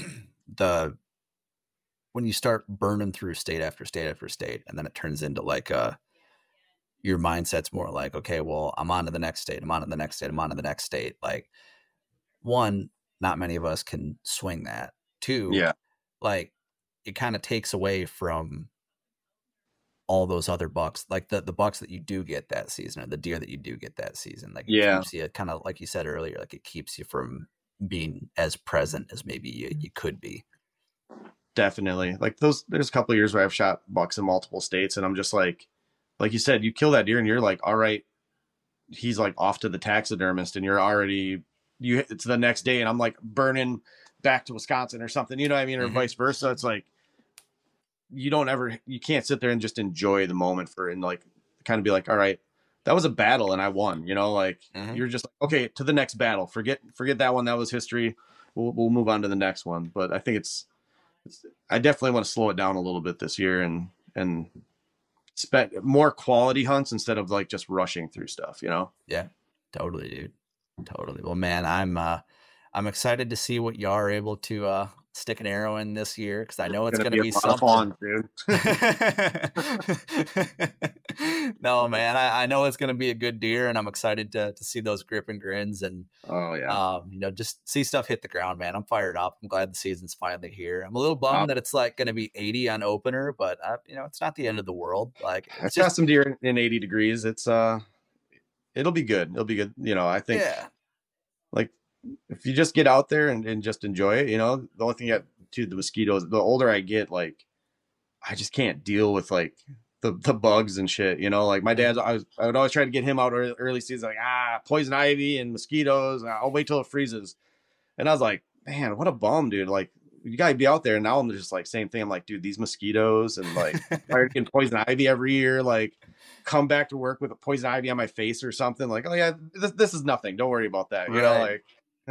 S8: when you start burning through state after state after state, and then it turns into like your mindset's more like, okay, well, I'm on to the next state. I'm on to the next state. I'm on to the next state. Like, one, not many of us can swing that. Two, like it kind of takes away from all those other bucks, like the bucks that you do get that season, or the deer that you do get that season. Like it keeps you kind of, like you said earlier, like it keeps you from being as present as maybe you could be.
S7: Definitely. Like there's a couple of years where I've shot bucks in multiple states, and I'm just like you said, you kill that deer and you're like, all right, he's like off to the taxidermist, and you're already, it's the next day, and I'm like burning back to Wisconsin or something, you know what I mean? Or vice versa. It's like, you can't sit there and just enjoy the moment and like kind of be like, all right, that was a battle and I won, you know, like you're just like, okay, to the next battle, forget that one. That was history. We'll move on to the next one. But I think I definitely want to slow it down a little bit this year and spend more quality hunts instead of like just rushing through stuff, you know?
S8: Yeah, totally, dude. Totally. Well, man, I'm excited to see what you are able to stick an arrow in this year, because I know it's going to be something. Fun, dude. No, man, I know it's going to be a good deer, and I'm excited to see those grip and grins and just see stuff hit the ground, man. I'm fired up. I'm glad the season's finally here. I'm a little bummed that it's like going to be 80 on opener, but it's not the end of the world. like
S7: I shot some deer in 80 degrees. It's it'll be good. It'll be good. You know, I think like if you just get out there and just enjoy it, you know, the only thing to the mosquitoes, the older I get, like I just can't deal with like the bugs and shit, you know, like my dad, I would always try to get him out early season, like, poison ivy and mosquitoes. I'll wait till it freezes. And I was like, man, what a bum, dude. Like you gotta be out there. And now I'm just like, same thing. I'm like, dude, these mosquitoes and like I'm getting poison ivy every year, like come back to work with a poison ivy on my face or something. Like, oh yeah, this is nothing. Don't worry about that. You know, like,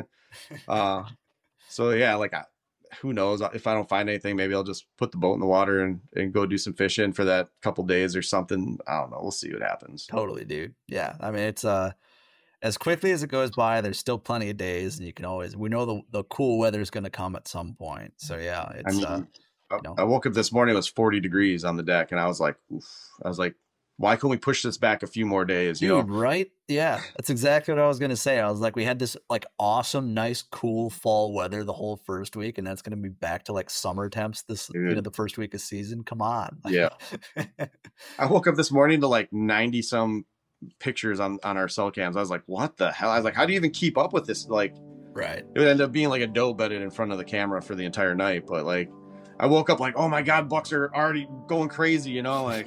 S7: so yeah, like who knows, if I don't find anything, maybe I'll just put the boat in the water and go do some fishing for that couple days or something. I don't know. We'll see what happens.
S8: Totally, dude. Yeah. I mean, it's as quickly as it goes by, there's still plenty of days, and we know the cool weather is going to come at some point. So yeah, it's
S7: I woke up this morning, it was 40 degrees on the deck, and I was like, oof. I was like, why can't we push this back a few more days? You
S8: Dude,
S7: know?
S8: Right? Yeah, that's exactly what I was going to say. I was like, we had this like awesome, nice, cool fall weather the whole first week, and that's going to be back to like summer temps the first week of season. Come on.
S7: Yeah. I woke up this morning to like 90 some pictures on our cell cams. I was like, what the hell? I was like, how do you even keep up with this? Like,
S8: right.
S7: It would end up being like a doe bedded in front of the camera for the entire night. But like, I woke up like, oh my God, bucks are already going crazy, you know, like.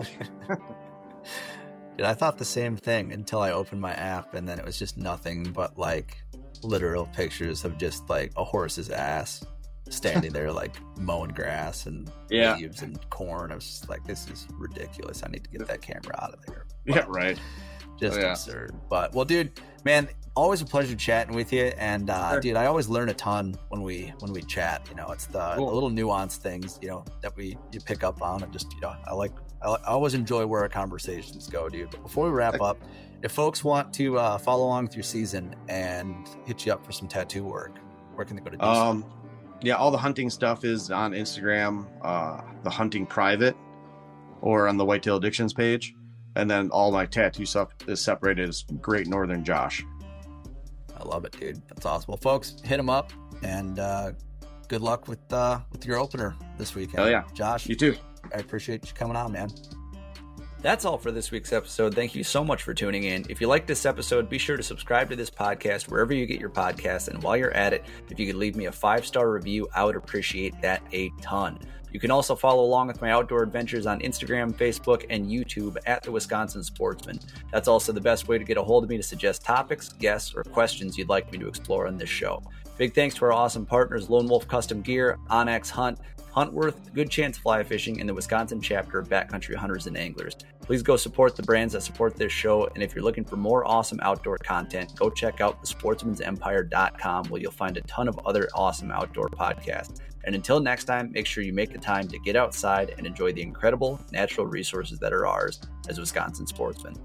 S8: Dude, I thought the same thing until I opened my app, and then it was just nothing but like literal pictures of just like a horse's ass standing there like mowing grass and leaves and corn. I was just like, this is ridiculous. I need to get that camera out of there. But
S7: yeah, right.
S8: Just absurd. But well, dude, man, always a pleasure chatting with you. And dude, I always learn a ton when we chat. You know, it's the little nuanced things, you know, that you pick up on, and just, you know, I always enjoy where our conversations go, dude. But before we wrap up, if folks want to follow along with your season and hit you up for some tattoo work, where can they go to do so?
S7: Yeah, all the hunting stuff is on Instagram, the Hunting Private, or on the Whitetail Addictions page. And then all my tattoo stuff is separated as Great Northern Josh.
S8: I love it, dude. That's awesome. Well, folks, hit them up, and good luck with your opener this weekend.
S7: Oh yeah,
S8: Josh.
S7: You too.
S8: I appreciate you coming on, man.
S6: That's all for this week's episode. Thank you so much for tuning in. If you like this episode, be sure to subscribe to this podcast wherever you get your podcasts. And while you're at it, if you could leave me a 5-star review, I would appreciate that a ton. You can also follow along with my outdoor adventures on Instagram, Facebook, and YouTube at The Wisconsin Sportsman. That's also the best way to get a hold of me to suggest topics, guests, or questions you'd like me to explore on this show. Big thanks to our awesome partners, Lone Wolf Custom Gear, Onyx Hunt, Huntworth, Good Chance Fly Fishing, and the Wisconsin chapter of Backcountry Hunters and Anglers. Please go support the brands that support this show, and if you're looking for more awesome outdoor content, go check out thesportsmansempire.com, where you'll find a ton of other awesome outdoor podcasts. And until next time, make sure you make the time to get outside and enjoy the incredible natural resources that are ours as Wisconsin sportsmen.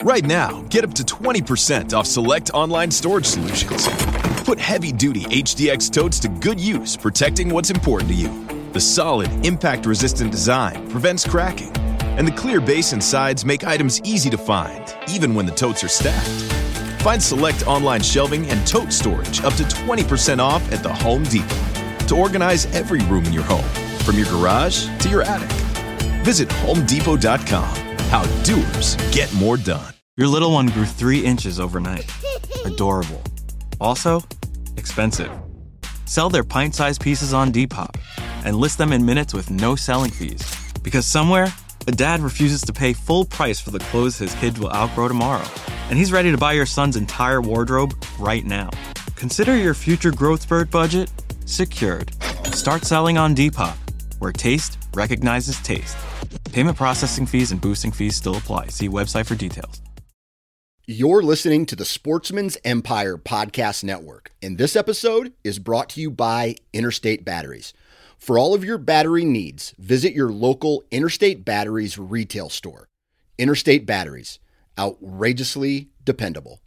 S9: Right now, get up to 20% off select online storage solutions. Put heavy-duty HDX totes to good use, protecting what's important to you. The solid, impact-resistant design prevents cracking, and the clear base and sides make items easy to find, even when the totes are stacked. Find select online shelving and tote storage up to 20% off at the Home Depot to organize every room in your home, from your garage to your attic. Visit HomeDepot.com. How doers get more done.
S10: Your little one grew 3 inches overnight. Adorable. Also, expensive. Sell their pint-sized pieces on Depop and list them in minutes with no selling fees. Because somewhere, a dad refuses to pay full price for the clothes his kids will outgrow tomorrow. And he's ready to buy your son's entire wardrobe right now. Consider your future growth spurt budget secured. Start selling on Depop, where taste recognizes taste. Payment processing fees and boosting fees still apply. See website for details.
S2: You're listening to the Sportsman's Empire Podcast Network, and this episode is brought to you by Interstate Batteries. For all of your battery needs, visit your local Interstate Batteries retail store. Interstate Batteries, outrageously dependable.